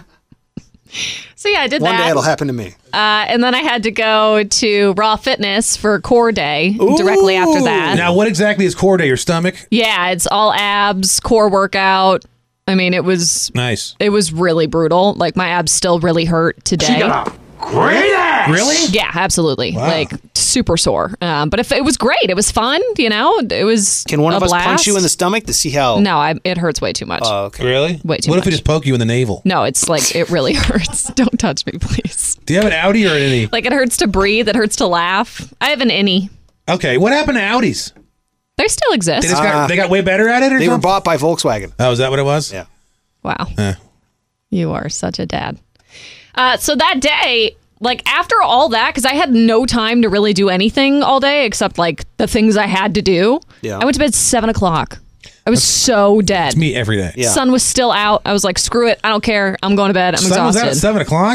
So yeah, I did One that. day it'll happen to me. Uh, and then I had to go to Raw Fitness for core day directly after that. Now, what exactly is core day? Your stomach? Yeah, it's all abs, core workout. I mean, it was Nice. it was really brutal. Like my abs still really hurt today. Great ass. Really? Yeah, absolutely. Wow. Like super sore. Um, but if it was great, it was fun. You know, it was. Can one a of us blast. punch you in the stomach to see how? No, I, it hurts way too much. Oh, okay. Really? Way too What if we much. just poke you in the navel? No, it's like it really hurts. Don't touch me, please. Do you have an Audi or an innie? Like it hurts to breathe. It hurts to laugh. I have an innie. Okay, what happened to Audis? They still They exist. just got they got way better at it, or They were something? bought by Volkswagen. Oh, is that what it was? Yeah. Wow. Eh. You are such a dad. Uh, so that day, like after all that, because I had no time to really do anything all day except like the things I had to do. Yeah. I went to bed seven o'clock. I was so dead. It's me every day. Yeah. Sun was still out. I was like, screw it. I don't care. I'm going to bed. I'm Sun was out at exhausted. seven o'clock.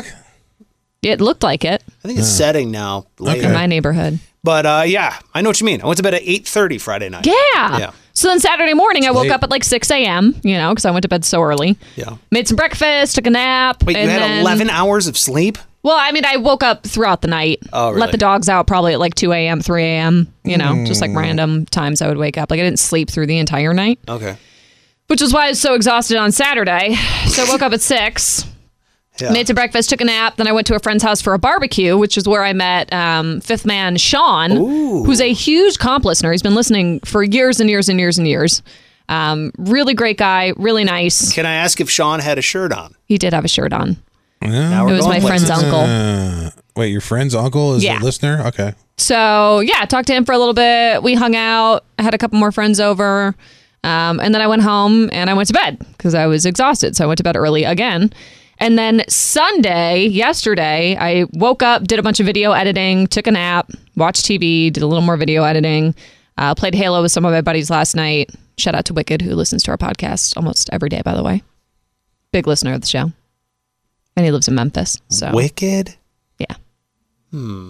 It looked like it I think it's setting now. Later. in my neighborhood. But uh, yeah, I know what you mean. I went to bed at eight thirty Friday night. Yeah. Yeah. So then Saturday morning, I woke late. up at like six a.m., you know, because I went to bed so early. Yeah. Made some breakfast, took a nap. Wait, you and had then- eleven hours of sleep? Well, I mean, I woke up throughout the night. Oh, really? Let the dogs out probably at like two a.m., three a.m., you know, just like random times I would wake up. Like I didn't sleep through the entire night, Okay. which is why I was so exhausted on Saturday. So I woke up at six. Yeah. Made some breakfast, took a nap. Then I went to a friend's house for a barbecue, which is where I met um, fifth man Sean, who's a huge comp listener. He's been listening for years and years and years and years. Um, really great guy, really nice. Can I ask if Sean had a shirt on? He did have a shirt on. Now we're It was going my friend's places. uncle. Uh, wait, your friend's uncle is Yeah. a listener? Okay. So yeah, talked to him for a little bit. We hung out. I had a couple more friends over. Um, and then I went home and I went to bed because I was exhausted. So I went to bed early again. And then Sunday, yesterday, I woke up, did a bunch of video editing, took a nap, watched T V, did a little more video editing, uh, played Halo with some of my buddies last night. Shout out to Wicked, who listens to our podcast almost every day, by the way. Big listener of the show. And he lives in Memphis. So Wicked? Yeah. Hmm.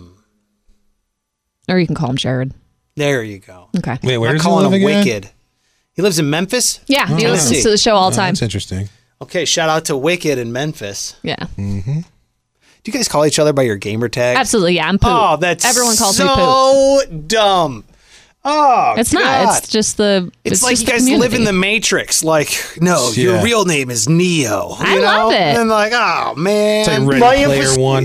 Or you can call him Jared. There you go. Okay. Wait, where I'm does he calling live him again? Wicked. He lives in Memphis? Yeah, he Oh, listens I see. to the show all the time. That's interesting. Okay, shout out to Wicked in Memphis. Yeah. Mm-hmm. Do you guys call each other by your gamer tag? Absolutely, yeah. I'm Poot. Oh, that's Everyone calls me Poot. so dumb. Oh, It's God. not. It's just the. It's, It's, like just you the guys community. live in the Matrix. Like, no, Yeah. your real name is Neo. I you know? love it. And like, oh man, It's like Ready My Player emphasis- One.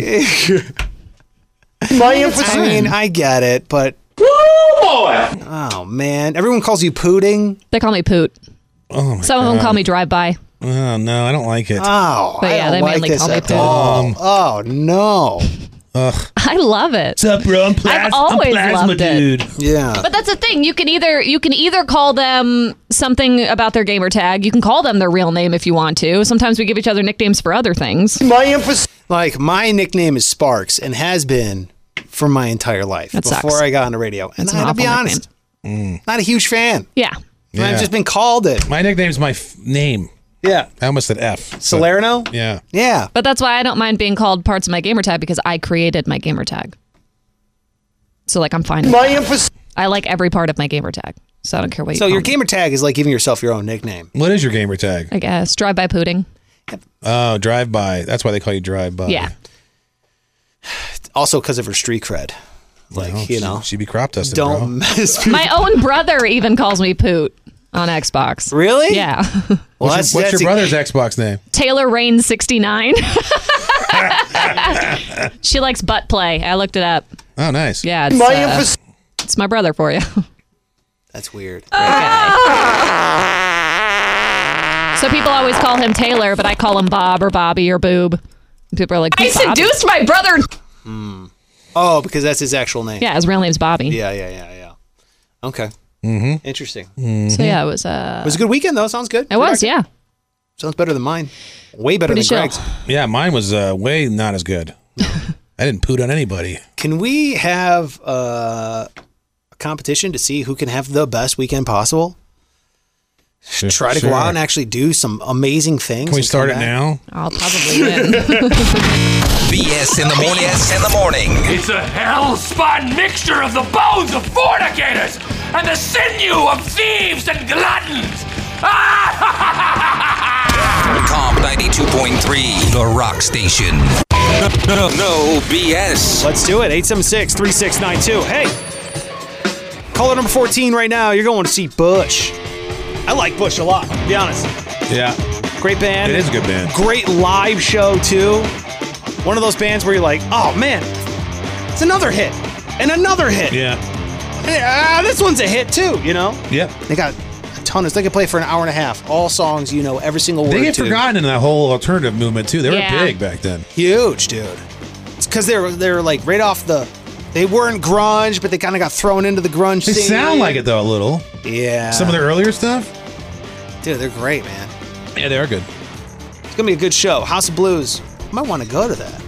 My emphasis- I mean, I get it, but oh man, everyone calls you Pooting. They call me Poot. Oh my Some of God. them call me Drive By. Oh no, I don't like it. Oh, But I yeah, don't they like mainly this call me at Poot. all. Oh no. Ugh. I love it. What's up, bro? I'm, plas- I've always I'm plasma loved it. dude. Yeah. But that's the thing. You can either you can either call them something about their gamer tag. You can call them their real name if you want to. Sometimes we give each other nicknames for other things. My emphasis, like my nickname is Sparks and has been for my entire life That before sucks. I got on the radio. And That's I an gotta be awful honest, not a huge fan. Yeah. And I've just been called it. My nickname's my f- name. Yeah. I almost said F. so- Salerno? Yeah. Yeah. But that's why I don't mind being called parts of my gamer tag because I created my gamer tag. So like I'm fine with My that. emphasis. I like every part of my gamer tag. So I don't care what you So call your me. gamer tag is like giving yourself your own nickname. What is your gamer tag? I guess. Drive by Pooting. Oh, drive by. That's why they call you drive by. Yeah. Also because of her street cred. Like, Well, you she- know. She'd be crop dusted, Don't bro. mess My own brother even calls me Poot on Xbox. Really? Yeah. Well, what's that's, your, what's that's your a- brother's Xbox name? Taylor Rain sixty-nine. She likes butt play. I looked it up. Oh, nice. Yeah, it's, My uh, emphasis. it's my brother for you. That's weird. So people always call him Taylor, but I call him Bob or Bobby or Boob. People are like, I "Who's Bobby?" seduced my brother. Hmm. Oh, because that's his actual name. Yeah, his real name's Bobby. Yeah, yeah, yeah, yeah. Okay. Mm-hmm. Interesting. So yeah, it was. Uh, It was a good weekend, though. Sounds good. It was, yeah. Sounds better than mine. Way better Pretty than chill. Greg's. Yeah, mine was uh, way not as good. I didn't poot on anybody. Can we have uh, a competition to see who can have the best weekend possible? Sure, Try to sure. go out and actually do some amazing things. Can we and start come it back. now? I'll probably win. B S in the morning. B S in the morning. It's a hell-spun mixture of the bones of fornicators and the sinew of thieves and gluttons. Comp ninety-two point three, the rock station. No, no B S. Let's do it. eight seven six, three six nine two. Hey, caller number fourteen right now. You're going to see Bush. I like Bush a lot, to be honest. Yeah. Great band. It is a good band. Great live show, too. One of those bands where you're like, oh, man, it's another hit. And another hit. Yeah. Yeah, this one's a hit, too, you know? Yep. They got a ton of... They can play for an hour and a half. All songs, you know, every single word They get to. forgotten in that whole alternative movement, too. They were Yeah. big back then. Huge, dude. It's because they were, they were, like, right off the... They weren't grunge, but they kind of got thrown into the grunge They scene. sound like it, though, a little. Yeah. Some of their earlier stuff? Dude, they're great, man. Yeah, they are good. It's going to be a good show. House of Blues. I might want to go to that.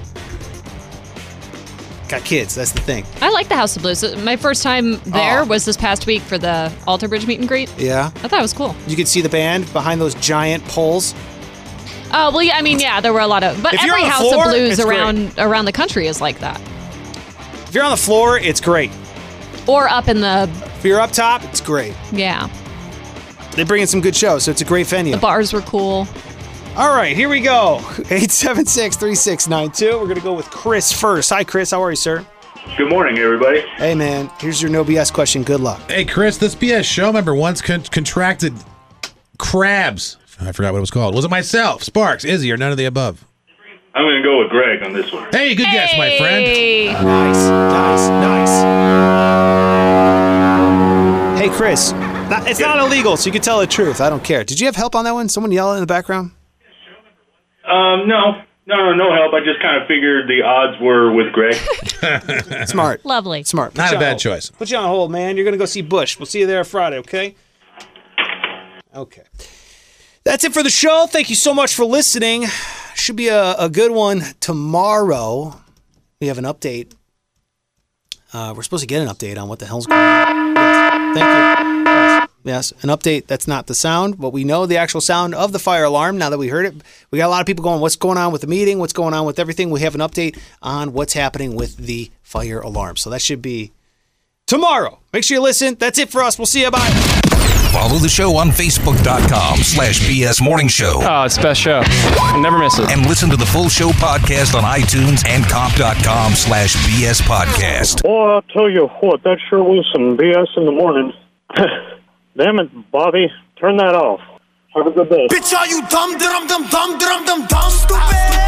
Got kids, that's the thing. I like the House of Blues. My first time there Oh. was this past week for the Alter Bridge meet and greet. Yeah. I thought it was cool. You could see the band behind those giant poles. Oh, well, yeah, I mean, yeah, there were a lot of... But If you're every on the House floor, of Blues it's around around the country is like that. If you're on the floor, it's great. Or up in the... If you're up top, it's great. Yeah. They bring in some good shows, so it's a great venue. The bars were cool. All right, here we go. eight seven six, three six nine two. We're going to go with Chris first. Hi, Chris. How are you, sir? Good morning, everybody. Hey, man. Here's your no B S question. Good luck. Hey, Chris, this B S show member once con- contracted crabs. I forgot what it was called. Was it myself, Sparks, Izzy, or none of the above? I'm going to go with Greg on this one. Hey, good guess, my friend. Nice, nice, nice. Hey, Chris. Not, it's not illegal, so you can tell the truth. I don't care. Did you have help on that one? Someone yelling in the background? Um, no. No, no, no help. I just kind of figured the odds were with Greg. Smart. Lovely. Smart. Put Not you a on bad hold. choice. Put you on hold, man. You're going to go see Bush. We'll see you there Friday, okay? Okay. That's it for the show. Thank you so much for listening. Should be a, a good one tomorrow. We have an update. Uh, we're supposed to get an update on what the hell's going on. Yes. Thank you. Yes. Yes, an update. That's not the sound, but we know the actual sound of the fire alarm now that we heard it. We got a lot of people going, what's going on with the meeting? What's going on with everything? We have an update on what's happening with the fire alarm. So that should be tomorrow. Make sure you listen. That's it for us. We'll see you. Bye. Follow the show on Facebook.com slash BS Morning Show. Oh, it's the best show. Never miss it. And listen to the full show podcast on iTunes and comp.com slash BS podcast. Boy, I'll tell you what, that sure was some B S in the morning. Damn it, Bobby. Turn that off. Have a good day. Bitch, are you dumb, dumb, dumb, dumb, dumb, dumb, dumb, stupid?